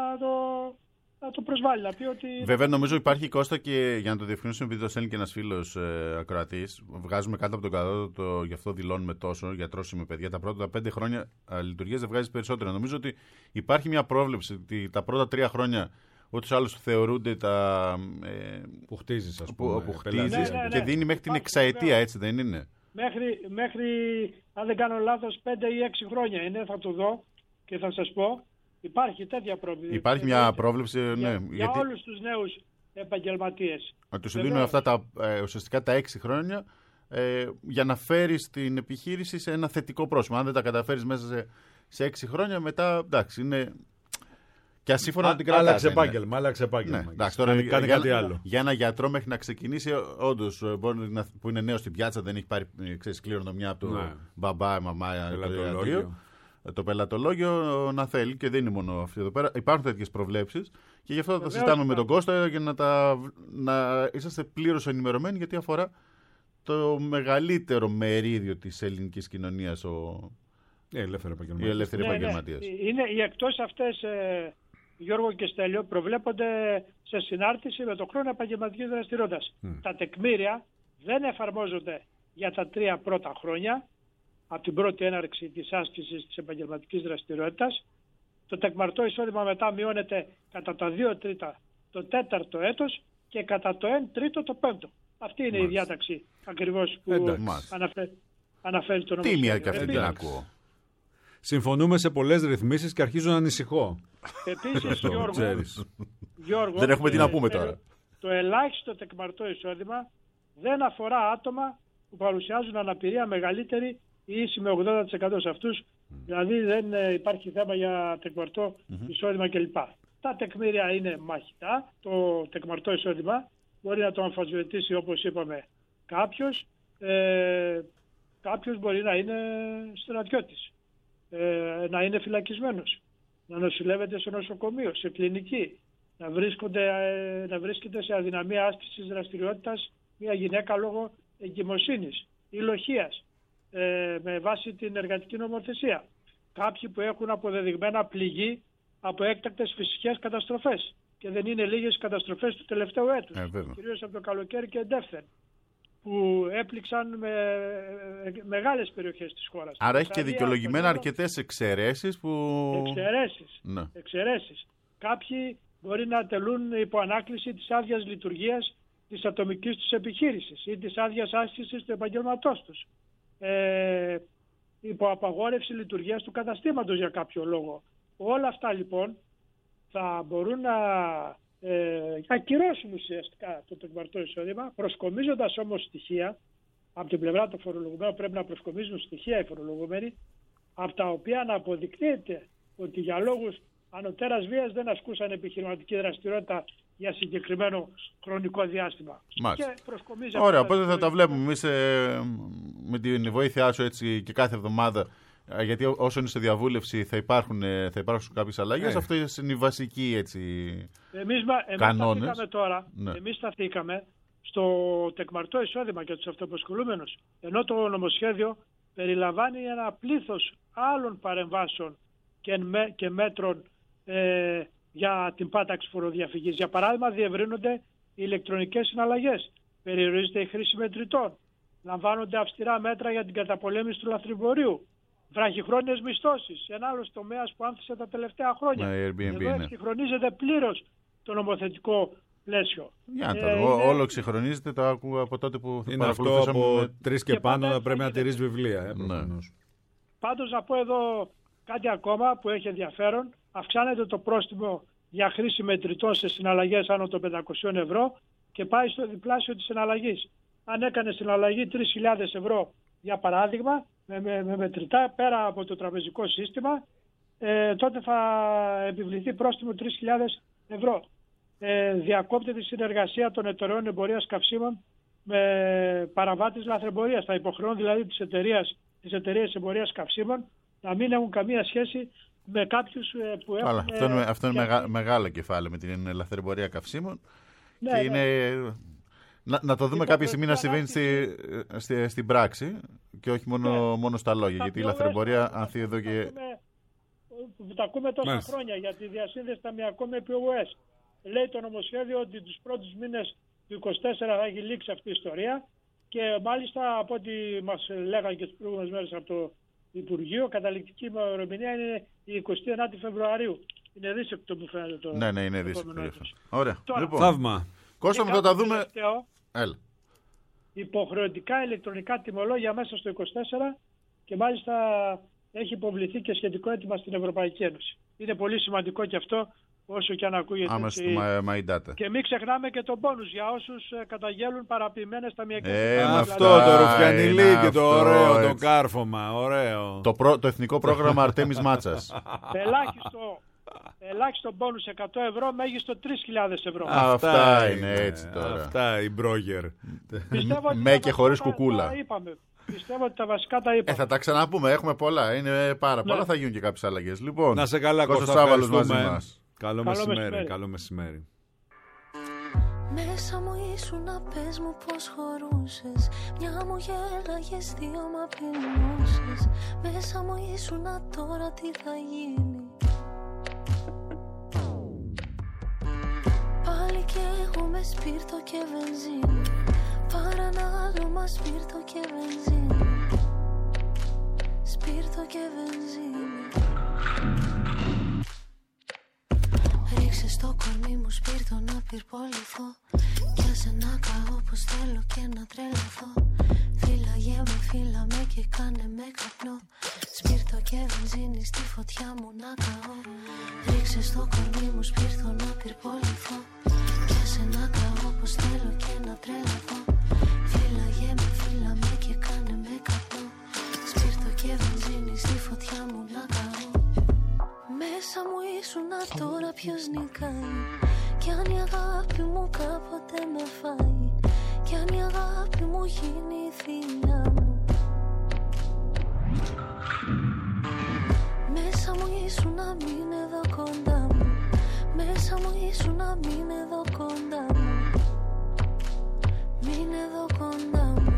να το προσβάλλει, να πει ότι... Βέβαια νομίζω υπάρχει, Κώστα, και για να το διευκρινίσουμε, επειδή το στέλνει και ένας φίλος ακροατής, βγάζουμε κάτω από τον κατώτατο, γι' αυτό δηλώνουμε τόσο, γιατρός είμαι παιδιά, τα πρώτα 5 χρόνια λειτουργίας δεν βγάζεις περισσότερο. Νομίζω ότι υπάρχει μια πρόβλεψη ότι τα πρώτα 3 χρόνια ούτως άλλως θεωρούνται τα... που χτίζεις, ας πούμε. Που χτίζεις και δίνει μέχρι την εξαετία, έτσι δεν είναι? Μέχρι, αν δεν κάνω λάθος, 5 ή 6 χρόνια είναι, θα το δω και θα σας πω. Υπάρχει τέτοια πρόβλεψη. Υπάρχει μια πρόβλεψη, ναι. Για όλους τους νέους επαγγελματίες. Ότι σου δίνουν αυτά ουσιαστικά τα 6 χρόνια για να φέρεις την επιχείρηση σε ένα θετικό πρόσημο. Αν δεν τα καταφέρεις μέσα σε 6 χρόνια, μετά εντάξει, είναι... Και ασύμφωνα να την κρατάς. Άλλαξε επάγγελμα. Ναι, εντάξει, τώρα κάνει κάτι άλλο. Για ένα γιατρό μέχρι να ξεκινήσει, όντως, που είναι νέος στην πιάτσα, δεν έχει πάρει κληρονομιά από το μπαμπά, μαμά, το πελατολόγιο, να θέλει, και δεν είναι μόνο αυτή εδώ πέρα. Υπάρχουν τέτοιες προβλέψεις και γι' αυτό θα τα συζητάμε με τον Κώστα για να είσαστε πλήρως ενημερωμένοι, γιατί αφορά το μεγαλύτερο μερίδιο της ελληνικής κοινωνίας οι ελεύθεροι επαγγελματίες. Είναι οι εκτός αυτές, Γιώργο και Στέλιο, προβλέπονται σε συνάρτηση με το χρόνο επαγγελματικής δραστηριότητας. Τα τεκμήρια δεν εφαρμόζονται για τα 3 πρώτα χρόνια, από την πρώτη έναρξη της άσκησης της επαγγελματικής δραστηριότητας. Το τεκμαρτό εισόδημα μετά μειώνεται κατά τα 2 τρίτα το 4ο έτος και κατά το 1 τρίτο το 5ο. Αυτή είναι η διάταξη ακριβώς που αναφέρει. αναφέρει το νομοσχέδιο. Τίμια και αυτή την ακούω. Συμφωνούμε σε πολλές ρυθμίσεις και αρχίζω να ανησυχώ. Επίσης, Γιώργο, δεν έχουμε τι να πούμε τώρα. Το ελάχιστο τεκμαρτό εισόδημα δεν αφορά άτομα που παρουσιάζουν αναπηρία μεγαλύτερη ή ίση με 80% σε αυτούς. Δηλαδή δεν υπάρχει θέμα για τεκμαρτό εισόδημα κλπ. Τα τεκμήρια είναι μαχητά. Το τεκμαρτό εισόδημα μπορεί να το αμφισβητήσει, όπως είπαμε, κάποιος. Κάποιος μπορεί να είναι στρατιώτης, να είναι φυλακισμένος, να νοσηλεύεται σε νοσοκομείο, σε κλινική, να βρίσκεται σε αδυναμία άσκησης δραστηριότητας μια γυναίκα λόγω εγκυμοσύνης ή λοχείας, με βάση την εργατική νομοθεσία. Κάποιοι που έχουν αποδεδειγμένα πληγή από έκτακτες φυσικές καταστροφές, και δεν είναι λίγες καταστροφές του τελευταίου έτους, κυρίως από το καλοκαίρι και εντεύθεν, που έπληξαν μεγάλες περιοχές της χώρας. Άρα έχει και δικαιολογημένα αρκετές εξαιρέσεις που... Εξαιρέσεις. Κάποιοι μπορεί να τελούν υπό ανάκληση της άδειας λειτουργίας της ατομικής τους επιχείρησης ή της άδειας άσκησης του επαγγελματός τους. Υπό απαγόρευση λειτουργίας του καταστήματος για κάποιο λόγο. Όλα αυτά λοιπόν θα μπορούν να ακυρώσουν ουσιαστικά το τεκμαρτό εισόδημα, προσκομίζοντας όμως στοιχεία από την πλευρά των φορολογουμένων. Πρέπει να προσκομίζουν στοιχεία οι φορολογουμένοι, από τα οποία να αποδεικνύεται ότι για λόγους ανωτέρας βίας δεν ασκούσαν επιχειρηματική δραστηριότητα για συγκεκριμένο χρονικό διάστημα. Ωραία, οπότε θα τα βλέπουμε εμείς με την βοήθειά σου έτσι και κάθε εβδομάδα. Γιατί όσο είναι σε διαβούλευση θα υπάρξουν κάποιες αλλαγές. Αυτό είναι η βασική έτσι, κανόνες. Εμείς σταθήκαμε στο τεκμαρτό εισόδημα για τους αυτοαπασχολούμενους. Ενώ το νομοσχέδιο περιλαμβάνει ένα πλήθος άλλων παρεμβάσεων και μέτρων για την πάταξη φοροδιαφυγής. Για παράδειγμα, διευρύνονται οι ηλεκτρονικές συναλλαγές. Περιορίζεται η χρήση μετρητών. Λαμβάνονται αυστηρά μέτρα για την καταπολέμηση του λαθρεμπορίου. Βραχυχρόνιες μισθώσεις, ένα άλλο τομέα που άνθησε τα τελευταία χρόνια. Εδώ εξυγχρονίζεται πλήρως το νομοθετικό πλαίσιο. Όλο εξυγχρονίζεται, το ακούω από τότε που είναι αυτό από 3 και πάνω πρέπει να τηρείς βιβλία. Πάντως να πω εδώ κάτι ακόμα που έχει ενδιαφέρον. Αυξάνεται το πρόστιμο για χρήση μετρητών σε συναλλαγές άνω των 500 ευρώ και πάει στο διπλάσιο της συναλλαγής. Αν έκανε συναλλαγή 3.000 ευρώ για παράδειγμα, με μετρητά πέρα από το τραπεζικό σύστημα, τότε θα επιβληθεί πρόστιμο 3.000 ευρώ. Διακόπτεται η συνεργασία των εταιρεών εμπορίας καυσίμων με παραβάτες λαθρεμπορίας. Θα υποχρεώνουν δηλαδή τις εταιρείες εμπορίας καυσίμων να μην έχουν καμία σχέση με κάποιους που έχουν... Αυτό είναι μεγάλο κεφάλαιο με την λαθρεμπορία καυσίμων. Και είναι... Να το δούμε κάποια στιγμή να συμβαίνει στην πράξη και όχι μόνο στα λόγια. Γιατί η λαθρεμπορία ανθεί εδώ και... Τα ακούμε τόσα χρόνια για τη διασύνδεση ταμιακών με POS. Λέει το νομοσχέδιο ότι τους πρώτους μήνες του 24 θα έχει λήξει αυτή η ιστορία και μάλιστα από ό,τι μας λέγανε και τις προηγούμενες μέρες από το Υπουργείο, καταληκτική ημερομηνία είναι η 29η Φεβρουαρίου. Είναι δίσεκτο που φαίνεται το... Ναι, είναι δίσεκτο. Ωραία. Θαύμα. Κώστα μου, θα τα δούμε... Έλα. Υποχρεωτικά ηλεκτρονικά τιμολόγια μέσα στο 24 και μάλιστα έχει υποβληθεί και σχετικό αίτημα στην Ευρωπαϊκή Ένωση. Είναι πολύ σημαντικό και αυτό, όσο και αν ακούγεται. Άμεσα στο και μην ξεχνάμε και τον πόνους για όσους καταγγέλουν παραποιημένες ταμιακές. Αυτό το ρουφιανιλί και το ωραίο, το κάρφωμα. Ωραίο. Το εθνικό πρόγραμμα Αρτέμις Μάτσας. Ελάχιστο μπόνους 100 ευρώ, μέγιστο 3.000 ευρώ. Αυτά είναι έτσι τώρα. Αυτά οι μπρόγερ. Με και χωρίς κουκούλα. Πιστεύω ότι τα βασικά τα είπαμε. Θα τα ξαναπούμε, έχουμε πολλά. Είναι πάρα πολλά, θα γίνουν και κάποιες αλλαγές. Λοιπόν, να σε καλά, Κώστα, Σάββαλος μαζί μας. Καλό μεσημέρι. Καλό μεσημέρι. Μέσα μου ήσουν να πες μου πως χωρούσες. Μια μου γέλαγες, δύο μ' απειλούσες. Μέσα μου ήσουν τώρα τι θα γίνει. Πάλι κι έχουμε σπίρτο και βενζίνη. Πάρε ένα άλλο μας σπίρτο και βενζίνη. Σπίρτο και βενζίνη. Ρίξε στο κορμί μου σπίρτο να πυρποληθώ. Κι άσε να καώ πως θέλω και να τρελαθώ. Φύλαγε με, φύλα με και κάνε με καπνό. Σπίρτο και βενζίνη στη φωτιά μου να καώ. Ρίξε στο κορμί μου σπίρτο να πυρποληθώ. Πιάσε να καώ πως θέλω και να τρελαθώ. Φύλαγε με και κάνε με καπνό. Σπίρτο και βενζίνη στη φωτιά μου να καώ. Μέσα μου ήσουνα, τώρα ποιος νικάει. Κι αν η αγάπη μου κάποτε με φάει. Κι αν η αγάπη μου γίνει η θύλα μου. Μέσα μου ήσουν να μην εδώ κοντά μου. Μέσα μου ήσουν να μην εδώ κοντά μου. Μην εδώ κοντά μου.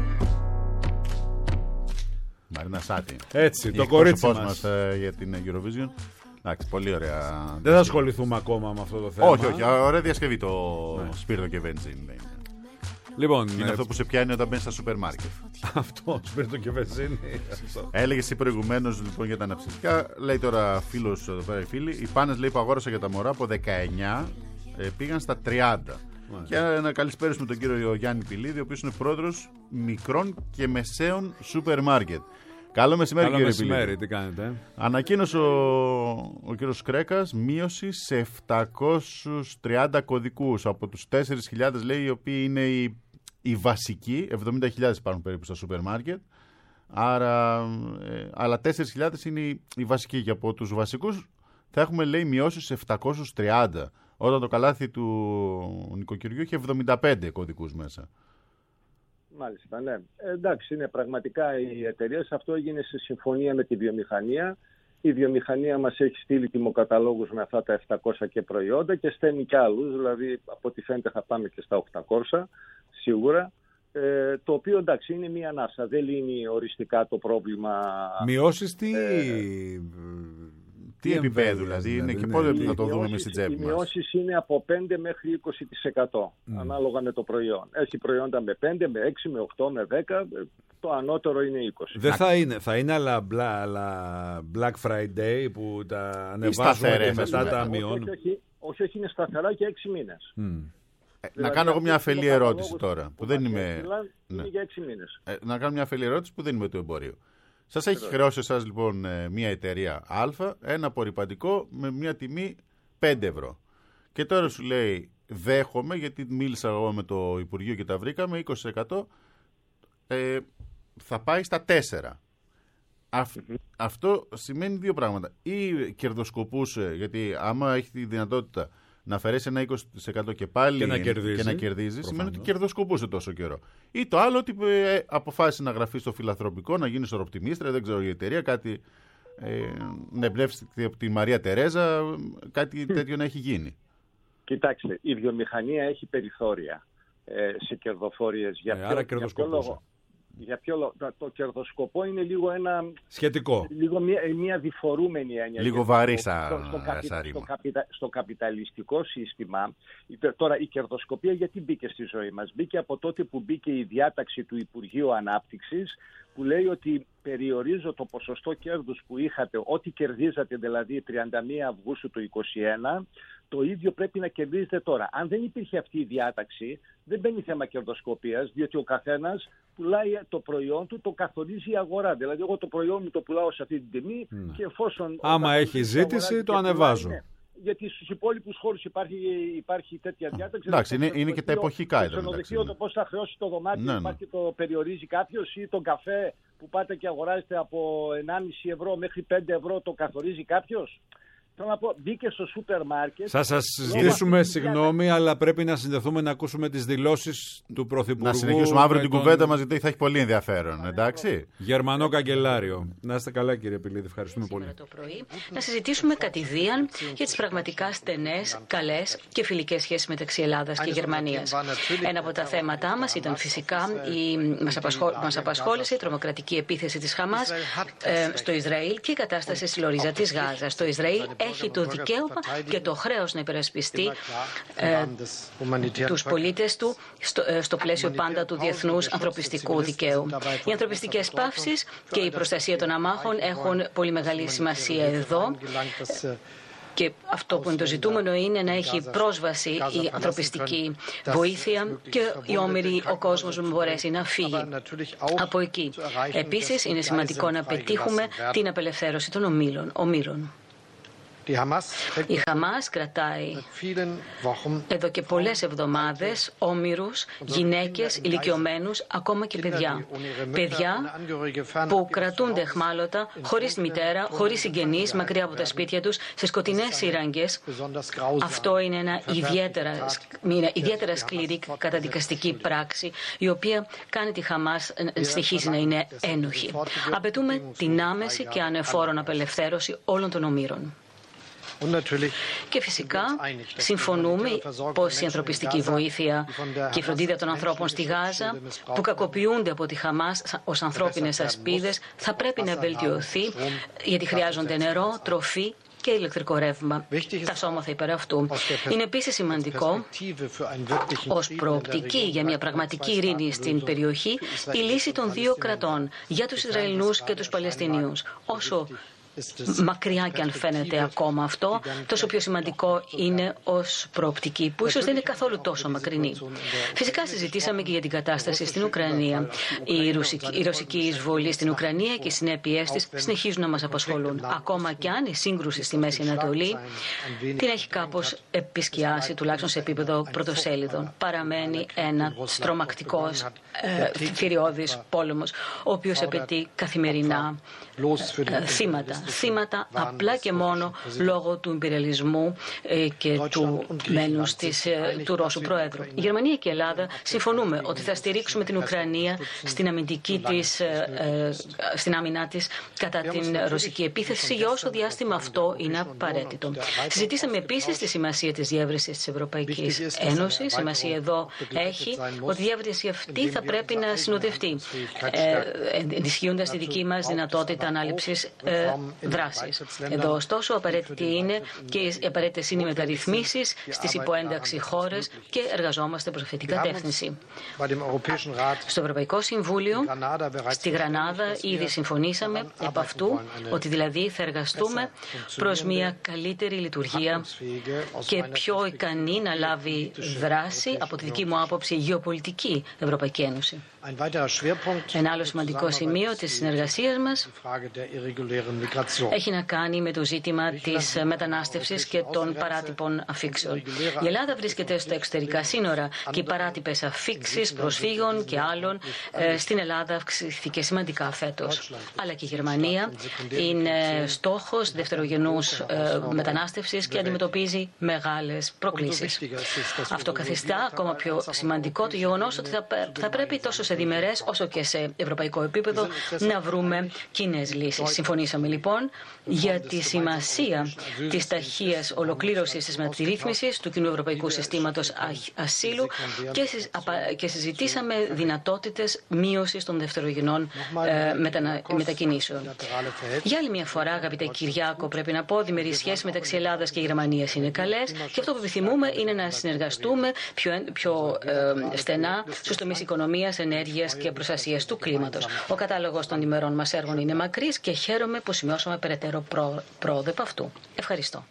Μαρίνα Σάτι. Έτσι, το κορίτσι μας για την Eurovision. Εντάξει, πολύ ωραία. Δεν θα ασχοληθούμε ακόμα με αυτό το θέμα. Όχι, ωραία διασκευή το σπίρτο και βενζίνη. Λοιπόν, είναι αυτό που σε πιάνει όταν μπαίνει στα σούπερ μάρκετ. Αυτό, σπίρτο και βενζίνη. Έλεγε εσύ προηγουμένως λοιπόν για τα αναψυκτικά. Λέει τώρα φίλος εδώ πέρα, οι φίλοι, οι πάνες λέει που αγόρασα για τα μωρά από 19 πήγαν στα 30. Και να καλησπέρισουμε τον κύριο Γιάννη Πηλίδη, ο οποίος είναι πρόεδρος μικρών και μεσαίων σούπερ μάρκετ. Καλό μεσημέρι, κύριε Πηλίδη. Καλό μεσημέρι, τι κάνετε. Ανακοίνωσε ο κύριος Κρέκας μείωση σε 730 κωδικούς από τους 4.000, λέει, οι οποίοι είναι οι βασικοί. 70.000 υπάρχουν περίπου στα σούπερ μάρκετ. Άρα, αλλά 4.000 είναι οι βασικοί. Και από τους βασικούς θα έχουμε, λέει, μειώσεις σε 730. Όταν το καλάθι του νοικοκυριού είχε 75 κωδικούς μέσα. Μάλιστα, ναι. Εντάξει, είναι πραγματικά οι εταιρείες. Αυτό έγινε σε συμφωνία με τη βιομηχανία. Η βιομηχανία μας έχει στείλει τιμοκαταλόγους με αυτά τα 700 και προϊόντα και στέλνει κι άλλους. Δηλαδή, από ό,τι φαίνεται θα πάμε και στα 800, σίγουρα. Το οποίο, εντάξει, είναι μία ανάσα. Δεν λύνει οριστικά το πρόβλημα. Μειώσεις τι επίπεδο δηλαδή είναι και πότε θα το δούμε εμείς στην τσέπη μας. Οι μειώσεις είναι από 5 μέχρι 20% ανάλογα με το προϊόν. Έχει προϊόντα με 5, με 6, με 8, με 10, το ανώτερο είναι 20. Δεν θα είναι αλλά Black Friday που τα ανεβάζουν και μετά τα μειώνουν. Όχι, είναι σταθερά και 6 μήνες. Να κάνω εγώ μια αφελή ερώτηση τώρα, που δεν είμαι... Είναι για 6 μήνες. Να κάνω μια αφελή ερώτηση που δεν είμαι του εμπορίου. Σας έχει χρεώσει εσάς λοιπόν μια εταιρεία Α, ένα απορρυπαντικό με μια τιμή 5 ευρώ. Και τώρα σου λέει δέχομαι, γιατί μίλησα εγώ με το Υπουργείο και τα βρήκαμε, 20% θα πάει στα 4. Αυτό σημαίνει δύο πράγματα. Ή κερδοσκοπούσε, γιατί άμα έχει τη δυνατότητα να αφαιρέσει ένα 20% και πάλι και να κερδίζει, σημαίνει ότι κερδοσκοπούσε τόσο καιρό. Ή το άλλο, ότι αποφάσισε να γραφεί στο φιλανθρωπικό, να γίνει σωροπτιμίστρια, δεν ξέρω η εταιρεία, κάτι να εμπνεύσει από τη Μαρία Τερέζα, κάτι τέτοιο να έχει γίνει. Κοιτάξτε, η βιομηχανία έχει περιθώρια σε κερδοφορίες. Άρα κερδοσκοπούσε. Για ποιο λόγο? Το κερδοσκοπό είναι λίγο ένα... Σχετικό. Λίγο μια διφορούμενη έννοια. Λίγο βαρύ στο καπιταλιστικό σύστημα. Τώρα η κερδοσκοπία γιατί μπήκε στη ζωή μας? Μπήκε από τότε που μπήκε η διάταξη του Υπουργείου Ανάπτυξης που λέει ότι περιορίζω το ποσοστό κέρδους που είχατε, ό,τι κερδίζατε δηλαδή 31 Αυγούστου του 2021, το ίδιο πρέπει να κερδίζετε τώρα. Αν δεν υπήρχε αυτή η διάταξη, δεν μπαίνει θέμα κερδοσκοπίας, διότι ο καθένας πουλάει το προϊόν του, το καθορίζει η αγορά. Δηλαδή, εγώ το προϊόν μου το πουλάω σε αυτή την τιμή και εφόσον... Άμα έχει ζήτηση, το ανεβάζω. Γιατί στους υπόλοιπους χώρους υπάρχει τέτοια διάταξη. Εντάξει, είναι και τα εποχικά εδώ. Στο ξενοδοχείο το πώς θα χρεώσει το δωμάτιο, υπάρχει, το περιορίζει κάποιος, ή τον καφέ που πάτε και αγοράζετε από 1,5 ευρώ μέχρι 5 ευρώ το καθορίζει κάποιος. Θέλω να πω, μπήκε στο σούπερ μάρκετ. Θα σας ζητήσουμε συγγνώμη, αλλά πρέπει να συνδεθούμε να ακούσουμε τις δηλώσεις του Πρωθυπουργού. Να συνεχίσουμε αύριο την κουβέντα μας, γιατί θα έχει πολύ ενδιαφέρον. Εντάξει. Γερμανό καγκελάριο. Να είστε καλά, κύριε Πηλίδη. Ευχαριστούμε πολύ. Το πρωί, να συζητήσουμε κατηδίαν για τις πραγματικά στενές, καλές και φιλικές σχέσεις μεταξύ Ελλάδας και Γερμανίας. Ένα από τα θέματά μας ήταν φυσικά μας απασχόλησε η τρομοκρατική επίθεση της Χαμάς στο Ισραήλ και η κατάσταση στη Λωρίζα της Γάζας. Στο Ισραήλ έχει το δικαίωμα και το χρέος να υπερασπιστεί τους πολίτες του στο πλαίσιο πάντα του διεθνούς ανθρωπιστικού δικαίου. Οι ανθρωπιστικές παύσεις και η προστασία των αμάχων έχουν πολύ μεγάλη σημασία εδώ. Και αυτό που είναι το ζητούμενο είναι να έχει πρόσβαση η ανθρωπιστική βοήθεια και η όμηρη ο κόσμος να μπορέσει να φύγει από εκεί. Επίσης, είναι σημαντικό να πετύχουμε την απελευθέρωση των ομήρων. Η Χαμάς κρατάει εδώ και πολλές εβδομάδες όμηρους, γυναίκες, ηλικιωμένους, ακόμα και παιδιά. Παιδιά που κρατούνται εχμάλωτα, χωρίς μητέρα, χωρίς συγγενείς, μακριά από τα σπίτια τους, σε σκοτεινές σύραγγες. Αυτό είναι μια ιδιαίτερα σκληρή καταδικαστική πράξη, η οποία κάνει τη Χαμάς να συνεχίσει να είναι ένοχη. Απαιτούμε την άμεση και ανεφόρον απελευθέρωση όλων των ομήρων. Και φυσικά συμφωνούμε πως η ανθρωπιστική βοήθεια και η φροντίδα των ανθρώπων στη Γάζα που κακοποιούνται από τη Χαμάς ως ανθρώπινες ασπίδες θα πρέπει να βελτιωθεί, γιατί χρειάζονται νερό, τροφή και ηλεκτρικό ρεύμα. Τα σώματα υπέρ αυτού. Είναι επίσης σημαντικό ως προοπτική για μια πραγματική ειρήνη στην περιοχή η λύση των δύο κρατών για τους Ισραηλινούς και τους Παλαιστινίους. Όσο μακριά και αν φαίνεται ακόμα αυτό, τόσο πιο σημαντικό είναι ως προοπτική, που ίσως δεν είναι καθόλου τόσο μακρινή. Φυσικά συζητήσαμε και για την κατάσταση στην Ουκρανία. Η ρωσική εισβολή στην Ουκρανία και οι συνέπειές της συνεχίζουν να μας απασχολούν. Ακόμα και αν η σύγκρουση στη Μέση Ανατολή την έχει κάπως επισκιάσει, τουλάχιστον σε επίπεδο πρωτοσέλιδων. Παραμένει ένα τρομακτικός, θηριώδης πόλεμος, ο οποίος απαιτεί καθημερινά θύματα απλά και μόνο λόγω του ιμπεριαλισμού και του μένους του Ρώσου Προέδρου. Η Γερμανία και η Ελλάδα συμφωνούμε ότι θα στηρίξουμε την Ουκρανία στην άμυνά της κατά την ρωσική επίθεση για όσο διάστημα αυτό είναι απαραίτητο. Συζητήσαμε επίσης τη σημασία της διεύρυνσης της Ευρωπαϊκής Ένωσης. Σημασία εδώ έχει ότι η διεύρυνση αυτή θα πρέπει να συνοδευτεί, ενισχύοντας τη δική μας δυνατότητα ανάληψης δράσης. Εδώ, ωστόσο, απαραίτητη είναι και οι απαραίτητες είναι οι μεταρρυθμίσεις στις υποένταξη χώρες και εργαζόμαστε προς αυτή την κατεύθυνση. Στο Ευρωπαϊκό Συμβούλιο, στη Γρανάδα, ήδη συμφωνήσαμε επ' αυτού, ότι δηλαδή θα εργαστούμε προς μια καλύτερη λειτουργία και πιο ικανή να λάβει δράση, από τη δική μου άποψη, γεωπολιτική Ευρωπαϊκή Ένωση. Ένα άλλο σημαντικό σημείο της συνεργασίας μας έχει να κάνει με το ζήτημα της μετανάστευσης και των παράτυπων αφήξεων. Η Ελλάδα βρίσκεται στα εξωτερικά σύνορα και οι παράτυπες αφήξεις προσφύγων και άλλων στην Ελλάδα αυξήθηκε σημαντικά φέτος. Αλλά και η Γερμανία είναι στόχος δευτερογενούς μετανάστευσης και αντιμετωπίζει μεγάλες προκλήσεις. Αυτό καθιστά ακόμα πιο σημαντικό το γεγονός ότι θα πρέπει τόσο σε διμερές όσο και σε ευρωπαϊκό επίπεδο να βρούμε κοινές λύσεις. Συμφωνήσαμε λοιπόν για τη σημασία της ταχείας ολοκλήρωσης της μεταρρύθμισης του κοινού ευρωπαϊκού συστήματος ασύλου και συζητήσαμε δυνατότητες μείωσης των δευτερογενών μετακινήσεων. Για άλλη μια φορά, αγαπητέ Κυριάκο, πρέπει να πω, διμερείς σχέσεις μεταξύ Ελλάδας και Γερμανίας είναι καλές και αυτό που επιθυμούμε είναι να συνεργαστούμε πιο στενά στους τομείς οικονομίας, ενέργειας και προστασίας του κλίματος. Ο κατάλογος των ημερών μας έργων είναι μακρύς και χαίρομαι που σημειώσαμε περαιτέρω πρόοδο επ' αυτού. Ευχαριστώ.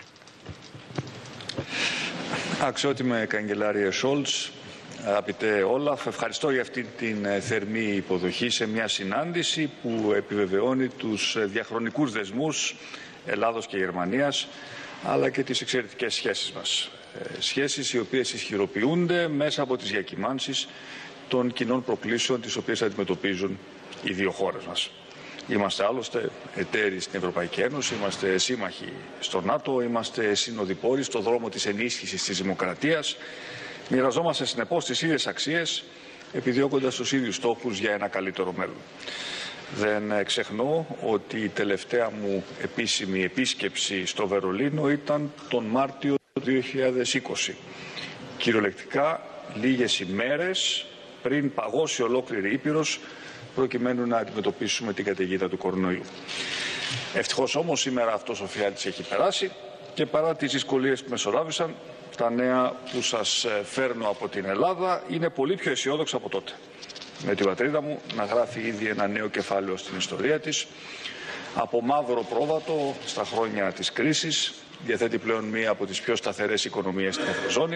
Αξιότιμε καγκελάριε Σόλτς, αγαπητέ Όλαφ, ευχαριστώ για αυτή την θερμή υποδοχή σε μια συνάντηση που επιβεβαιώνει τους διαχρονικούς δεσμούς Ελλάδος και Γερμανίας, αλλά και τις εξαιρετικές σχέσεις μας. Σχέσεις οι οποίες ισχυροποιούνται μέσα από τις διακυμάνσεις των κοινών προκλήσεων τις οποίες αντιμετωπίζουν οι δύο χώρες μας. Είμαστε άλλωστε εταίροι στην Ευρωπαϊκή Ένωση, είμαστε σύμμαχοι στο ΝΑΤΟ, είμαστε συνοδοιπόροι στο δρόμο της ενίσχυσης της δημοκρατίας. Μοιραζόμαστε συνεπώς τις ίδιες αξίες, επιδιώκοντας τους ίδιους στόχους για ένα καλύτερο μέλλον. Δεν ξεχνώ ότι η τελευταία μου επίσημη επίσκεψη στο Βερολίνο ήταν τον Μάρτιο του 2020. Κυριολεκτικά λίγες ημέρες πριν παγώσει ολόκληρη Ήπειρος, προκειμένου να αντιμετωπίσουμε την καταιγίδα του κορονοϊού. Ευτυχώς όμως σήμερα αυτός ο φιάλτης έχει περάσει και παρά τις δυσκολίες που μεσολάβησαν, τα νέα που σας φέρνω από την Ελλάδα είναι πολύ πιο αισιόδοξα από τότε. Με την πατρίδα μου να γράφει ήδη ένα νέο κεφάλαιο στην ιστορία της, Από μαύρο πρόβατο στα χρόνια της κρίσης, διαθέτει πλέον μία από τις πιο σταθερές οικονομίες στην Ευρωζώνη,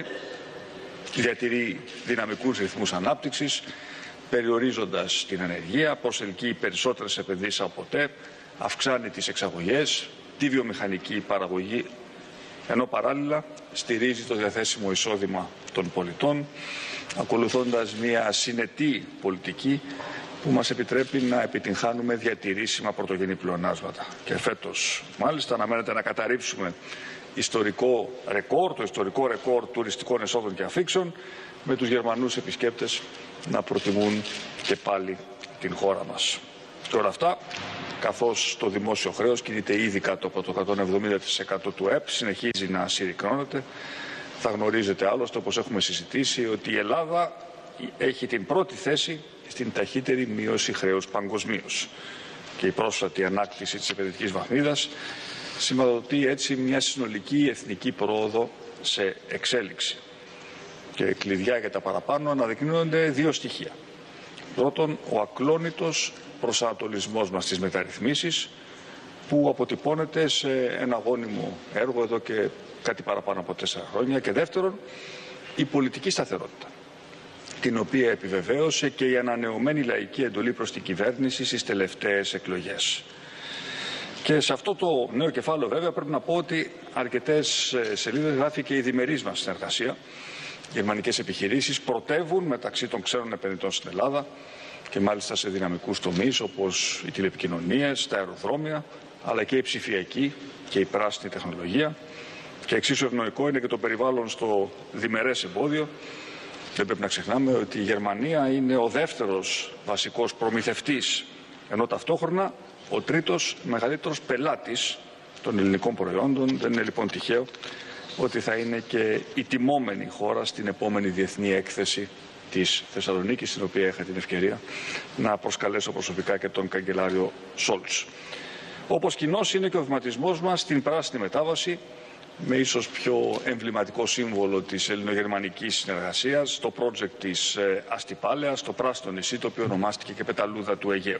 διατηρεί δυναμικούς ρυθμούς ανάπτυξης, περιορίζοντας την ανεργία, προσελκύει περισσότερες επενδύσεις από ποτέ, αυξάνει τις εξαγωγές, τη βιομηχανική παραγωγή, ενώ παράλληλα στηρίζει το διαθέσιμο εισόδημα των πολιτών, ακολουθώντας μια συνετή πολιτική που μας επιτρέπει να επιτυγχάνουμε διατηρήσιμα πρωτογενή πλεονάσματα. Και φέτος, μάλιστα, αναμένεται να καταρρύψουμε το ιστορικό ρεκόρ τουριστικών εσόδων και αφήξεων, με τους Γερμανούς επισκέπτες να προτιμούν και πάλι την χώρα μας. Και όλα αυτά, καθώς το δημόσιο χρέος κινείται ήδη κάτω από το 170% του ΕΠ, συνεχίζει να συρρικνώνεται. Θα γνωρίζετε άλλωστε, όπως έχουμε συζητήσει, ότι η Ελλάδα έχει την πρώτη θέση στην ταχύτερη μείωση χρέους παγκοσμίως. Και η πρόσφατη ανάκτηση της επενδυτικής βαθμίδας σηματοδοτεί έτσι μια συνολική εθνική πρόοδο σε εξέλιξη. Και κλειδιά για τα παραπάνω αναδεικνύονται δύο στοιχεία. Πρώτον, ο ακλόνητος προσανατολισμός μας στις μεταρρυθμίσεις, που αποτυπώνεται σε ένα γόνιμο έργο εδώ και κάτι παραπάνω από 4 χρόνια. Και δεύτερον, η πολιτική σταθερότητα, την οποία επιβεβαίωσε και η ανανεωμένη λαϊκή εντολή προς την κυβέρνηση στις τελευταίες εκλογές. Και σε αυτό το νέο κεφάλαιο, βέβαια, πρέπει να πω ότι αρκετές σελίδες γράφει και η διμερής μας συνεργασία. Οι γερμανικές επιχειρήσεις πρωτεύουν μεταξύ των ξένων επενδυτών στην Ελλάδα και μάλιστα σε δυναμικούς τομείς όπως οι τηλεπικοινωνίες, τα αεροδρόμια, αλλά και η ψηφιακή και η πράσινη τεχνολογία. Και εξίσου ευνοϊκό είναι και το περιβάλλον στο διμερές εμπόδιο. Δεν πρέπει να ξεχνάμε ότι η Γερμανία είναι ο δεύτερος βασικός προμηθευτής, ενώ ταυτόχρονα ο τρίτος μεγαλύτερος πελάτης των ελληνικών προϊόντων. Δεν είναι λοιπόν τυχαίο ότι θα είναι και η τιμόμενη χώρα στην επόμενη διεθνή έκθεση της Θεσσαλονίκης, στην οποία είχα την ευκαιρία να προσκαλέσω προσωπικά και τον καγκελάριο Σόλτς. Όπως κοινός είναι και ο βηματισμός μας στην πράσινη μετάβαση, με ίσως πιο εμβληματικό σύμβολο της ελληνογερμανικής συνεργασίας, το project της Αστυπάλαιας, το πράσινο νησί, το οποίο ονομάστηκε και πεταλούδα του Αιγαίου.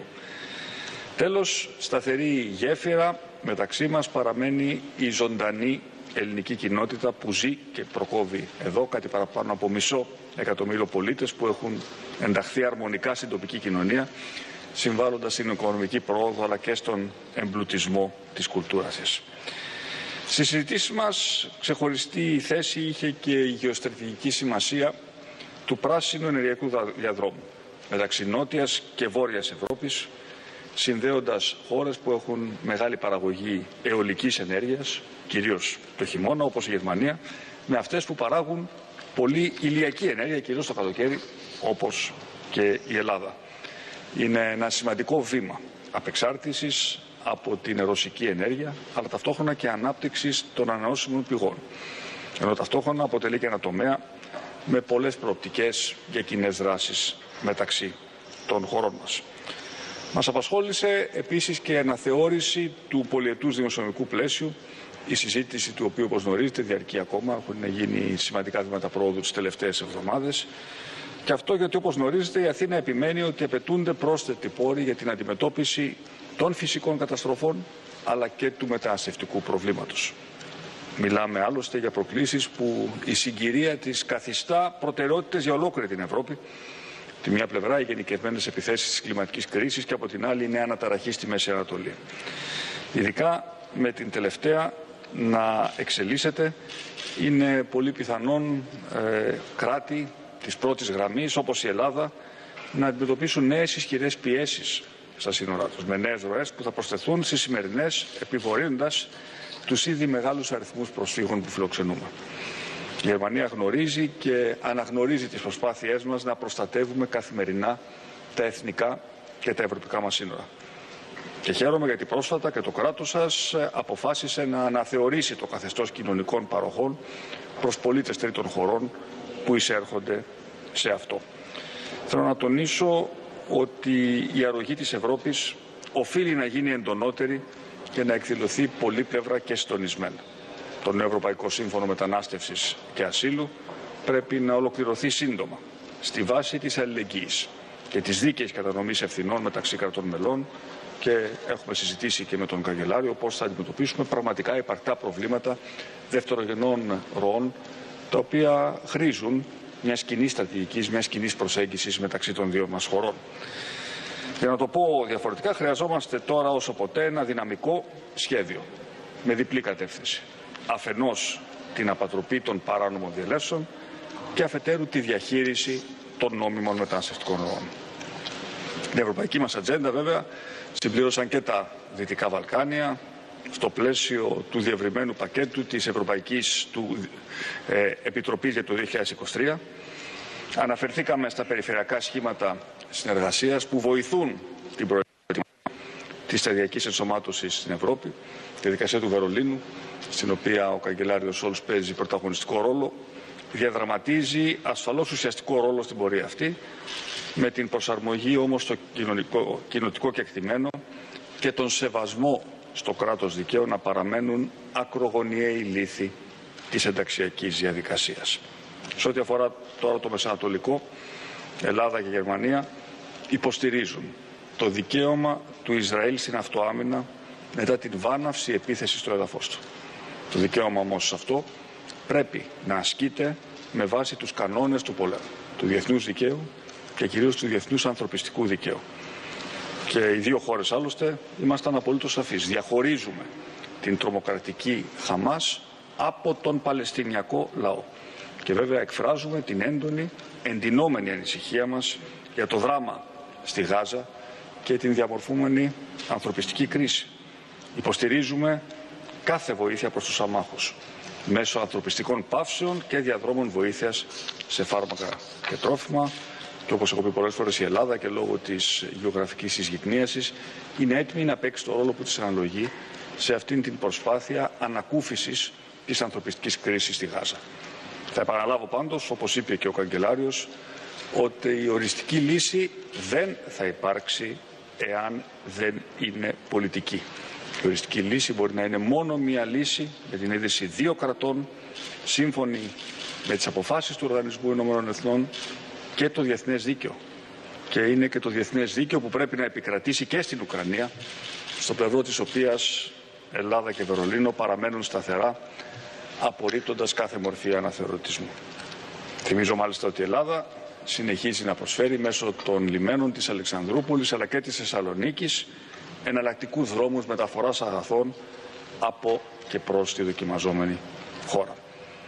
Τέλος, σταθερή γέφυρα μεταξύ μας παραμένει η ζωντανή ελληνική κοινότητα που ζει και προκόβει εδώ κάτι παραπάνω από 500.000 πολίτες που έχουν ενταχθεί αρμονικά στην τοπική κοινωνία, συμβάλλοντας στην οικονομική πρόοδο αλλά και στον εμπλουτισμό της κουλτούρας της. Στις συζητήσεις μας ξεχωριστή θέση είχε και η γεωστρατηγική σημασία του πράσινου ενεργειακού διαδρόμου μεταξύ Νότιας και Βόρειας Ευρώπης, συνδέοντας χώρες που έχουν μεγάλη παραγωγή αιωλικής ενέργειας, κυρίως το χειμώνα όπως η Γερμανία, με αυτές που παράγουν πολύ ηλιακή ενέργεια, κυρίως το καλοκαίρι, όπως και η Ελλάδα. Είναι ένα σημαντικό βήμα απεξάρτησης από την ρωσική ενέργεια, αλλά ταυτόχρονα και ανάπτυξης των ανανεώσιμων πηγών. Ενώ ταυτόχρονα αποτελεί και ένα τομέα με πολλές προοπτικές για κοινές δράσεις μεταξύ των χωρών μας. Μας απασχόλησε επίσης και αναθεώρηση του πολυετούς δημοσιονομικού πλαίσιου, η συζήτηση του οποίου, όπως γνωρίζετε, διαρκεί ακόμα. Έχουν γίνει σημαντικά βήματα πρόοδου τις τελευταίες εβδομάδες. Και αυτό γιατί, όπως γνωρίζετε, η Αθήνα επιμένει ότι απαιτούνται πρόσθετοι πόροι για την αντιμετώπιση των φυσικών καταστροφών αλλά και του μεταναστευτικού προβλήματος. Μιλάμε άλλωστε για προκλήσεις που η συγκυρία της καθιστά προτεραιότητες για ολόκληρη την Ευρώπη. Τη μια πλευρά οι γενικευμένες επιθέσεις της κλιματικής κρίσης και από την άλλη η νέα αναταραχή στη Μέση Ανατολή. Ειδικά με την τελευταία να εξελίσσεται, είναι πολύ πιθανόν κράτη της πρώτης γραμμής όπως η Ελλάδα να αντιμετωπίσουν νέες ισχυρές πιέσεις στα σύνορά τους, με νέες ροές που θα προσθεθούν στις σημερινές, επιβορύνοντας τους ήδη μεγάλους αριθμούς προσφύγων που φιλοξενούμε. Η Γερμανία γνωρίζει και αναγνωρίζει τις προσπάθειές μας να προστατεύουμε καθημερινά τα εθνικά και τα ευρωπαϊκά μας σύνορα. Και χαίρομαι γιατί πρόσφατα και το κράτος σας αποφάσισε να αναθεωρήσει το καθεστώς κοινωνικών παροχών προς πολίτες τρίτων χωρών που εισέρχονται σε αυτό. Θέλω να τονίσω ότι η αρρωγή της Ευρώπης οφείλει να γίνει εντονότερη και να εκδηλωθεί πολύπλευρα και συντονισμένα. Το νέο Ευρωπαϊκό Σύμφωνο Μετανάστευσης και Ασύλου πρέπει να ολοκληρωθεί σύντομα στη βάση της αλληλεγγύης και της δίκαιης κατανομής ευθυνών μεταξύ κρατών μελών, και έχουμε συζητήσει και με τον Καγκελάριο πώς θα αντιμετωπίσουμε πραγματικά υπαρκτά προβλήματα δευτερογενών ροών, τα οποία χρήζουν μιας κοινής στρατηγικής, μιας κοινής προσέγγισης μεταξύ των δύο μας χωρών. Για να το πω διαφορετικά, χρειαζόμαστε τώρα όσο ποτέ ένα δυναμικό σχέδιο με διπλή κατεύθυνση. Αφενός την απατροπή των παράνομων διελεύσεων και αφετέρου τη διαχείριση των νόμιμων μεταναστευτικών ροών. Την ευρωπαϊκή μας ατζέντα βέβαια συμπλήρωσαν και τα Δυτικά Βαλκάνια στο πλαίσιο του διευρυμένου πακέτου της Ευρωπαϊκής Επιτροπής για το 2023. Αναφερθήκαμε στα περιφερειακά σχήματα συνεργασίας που βοηθούν την προετοιμασία της σταδιακής ενσωμάτωσης στην Ευρώπη, τη διαδικασία του Βερολίνου, στην οποία ο καγκελάριος Σόλτς παίζει πρωταγωνιστικό ρόλο, διαδραματίζει ασφαλώς ουσιαστικό ρόλο στην πορεία αυτή, με την προσαρμογή όμως στο κοινοτικό κεκτημένο και τον σεβασμό στο κράτος δικαίου να παραμένουν ακρογωνιαίοι λίθοι της ενταξιακής διαδικασίας. Σε ό,τι αφορά τώρα το Μεσανατολικό, Ελλάδα και Γερμανία υποστηρίζουν το δικαίωμα του Ισραήλ στην αυτοάμυνα μετά την βάναυση επίθεση στο έδαφος του. Το δικαίωμα όμως αυτό πρέπει να ασκείται με βάση τους κανόνες του πολέμου, του διεθνούς δικαίου και κυρίως του διεθνούς ανθρωπιστικού δικαίου. Και οι δύο χώρες άλλωστε ήμασταν απολύτως σαφείς. Διαχωρίζουμε την τρομοκρατική Χαμάς από τον Παλαιστινιακό λαό. Και βέβαια εκφράζουμε την έντονη, εντυνόμενη ανησυχία μας για το δράμα στη Γάζα και την διαμορφούμενη ανθρωπιστική κρίση. Υποστηρίζουμε κάθε βοήθεια προς τους αμάχους μέσω ανθρωπιστικών παύσεων και διαδρόμων βοήθειας σε φάρμακα και τρόφιμα. Και όπως έχω πει πολλές φορές, η Ελλάδα και λόγω της γεωγραφικής συσγυπνίασης είναι έτοιμη να παίξει το ρόλο που της αναλογεί σε αυτήν την προσπάθεια ανακούφισης της ανθρωπιστικής κρίσης στη Γάζα. Θα επαναλάβω πάντως, όπως είπε και ο καγκελάριος, ότι η οριστική λύση δεν θα υπάρξει εάν δεν είναι πολιτική. Η οριστική λύση μπορεί να είναι μόνο μία λύση με την ίδρυση δύο κρατών, σύμφωνη με τις αποφάσεις του Οργανισμού Ηνωμένων Εθνών και το διεθνές δίκαιο. Και είναι και το διεθνές δίκαιο που πρέπει να επικρατήσει και στην Ουκρανία, στο πλευρό της οποίας Ελλάδα και Βερολίνο παραμένουν σταθερά, απορρίπτοντας κάθε μορφή αναθεωρητισμού. Θυμίζω μάλιστα ότι η Ελλάδα συνεχίζει να προσφέρει μέσω των λιμένων της Αλεξανδρούπολης αλλά και της Θεσσαλονίκης εναλλακτικούς δρόμους μεταφοράς αγαθών από και προς τη δοκιμαζόμενη χώρα.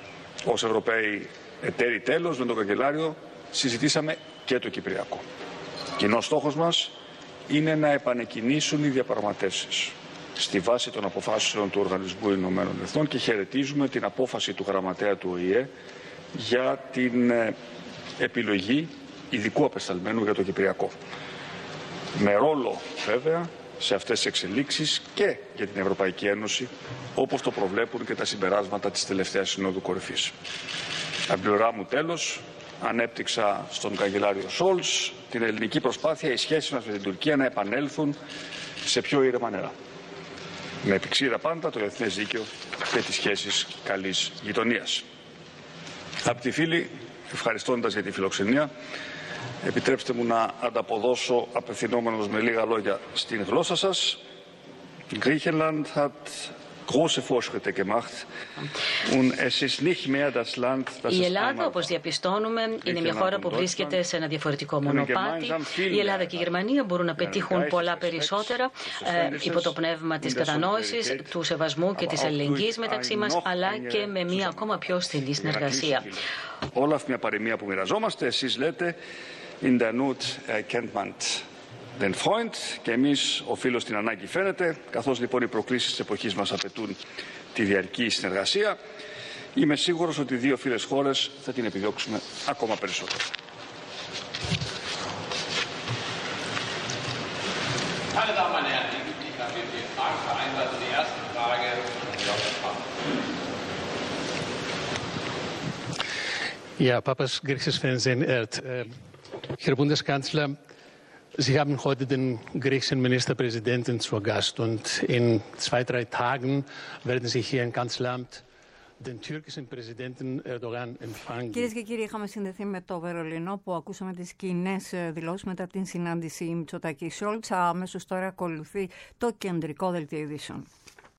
Ως Ευρωπαίοι εταίροι τέλος με τον καγκελάριο συζητήσαμε και το Κυπριακό. Κοινός στόχος μας είναι να επανεκκινήσουν οι διαπραγματεύσεις στη βάση των αποφάσεων του Οργανισμού Ηνωμένων Εθνών και χαιρετίζουμε την απόφαση του γραμματέα του ΟΗΕ για την επιλογή ειδικού απεσταλμένου για το Κυπριακό. Με ρόλο βέβαια σε αυτές τις εξελίξεις και για την Ευρωπαϊκή Ένωση, όπως το προβλέπουν και τα συμπεράσματα της τελευταίας Συνόδου Κορυφής. Από την πλευρά μου τέλος, ανέπτυξα στον καγκελάριο Σόλτς την ελληνική προσπάθεια οι σχέσεις μας με την Τουρκία να επανέλθουν σε πιο ήρεμα νερά. Με επεξήρα πάντα το διεθνές δίκαιο και τις σχέσεις καλής γειτονίας. Αγαπητοί φίλοι, ευχαριστώντας για τη φιλοξενία, επιτρέψτε μου να ανταποδώσω απευθυνόμενος με λίγα λόγια στην γλώσσα σας. Griechenland hat große Fortschritte gemacht und es ist nicht mehr das Land, das η Ελλάδα, όπως διαπιστώνουμε, είναι μια χώρα που βρίσκεται σε ένα διαφορετικό μονοπάτι. Η Ελλάδα και η Γερμανία μπορούν να πετύχουν πολλά περισσότερα υπό το πνεύμα της κατανόησης, του σεβασμού και της αλληλεγγύης μεταξύ μας, αλλά και με μια ακόμα πιο στενή συνεργασία. Όλα μια παροιμία που μοιραζόμαστε, εσείς λέτε in der Not erkennt man den Freund, και εμείς ο φίλος στην ανάγκη φαίνεται. Καθώς λοιπόν οι προκλήσεις της εποχής μας απαιτούν τη διαρκή συνεργασία, είμαι σίγουρος ότι οι δύο φίλες χώρες θα την επιδιώξουμε ακόμα περισσότερο. Ja, Papas griechisches Fernsehen ehrt. Herr Bundeskanzler, Sie haben heute den griechischen Ministerpräsidenten zu Gast und in 2-3 Tagen werden Sie hier im Kanzleramt den türkischen Präsidenten Erdogan empfangen. Κυρίες και κύριοι, είχαμε συνδεθεί με το Βερολίνο που ακούσαμε τις κοινές δηλώσεις μετά την συνάντηση Μητσοτάκη-Σόλτς. Αμέσως τώρα ακολουθεί το κεντρικό δελτίο ειδήσεων.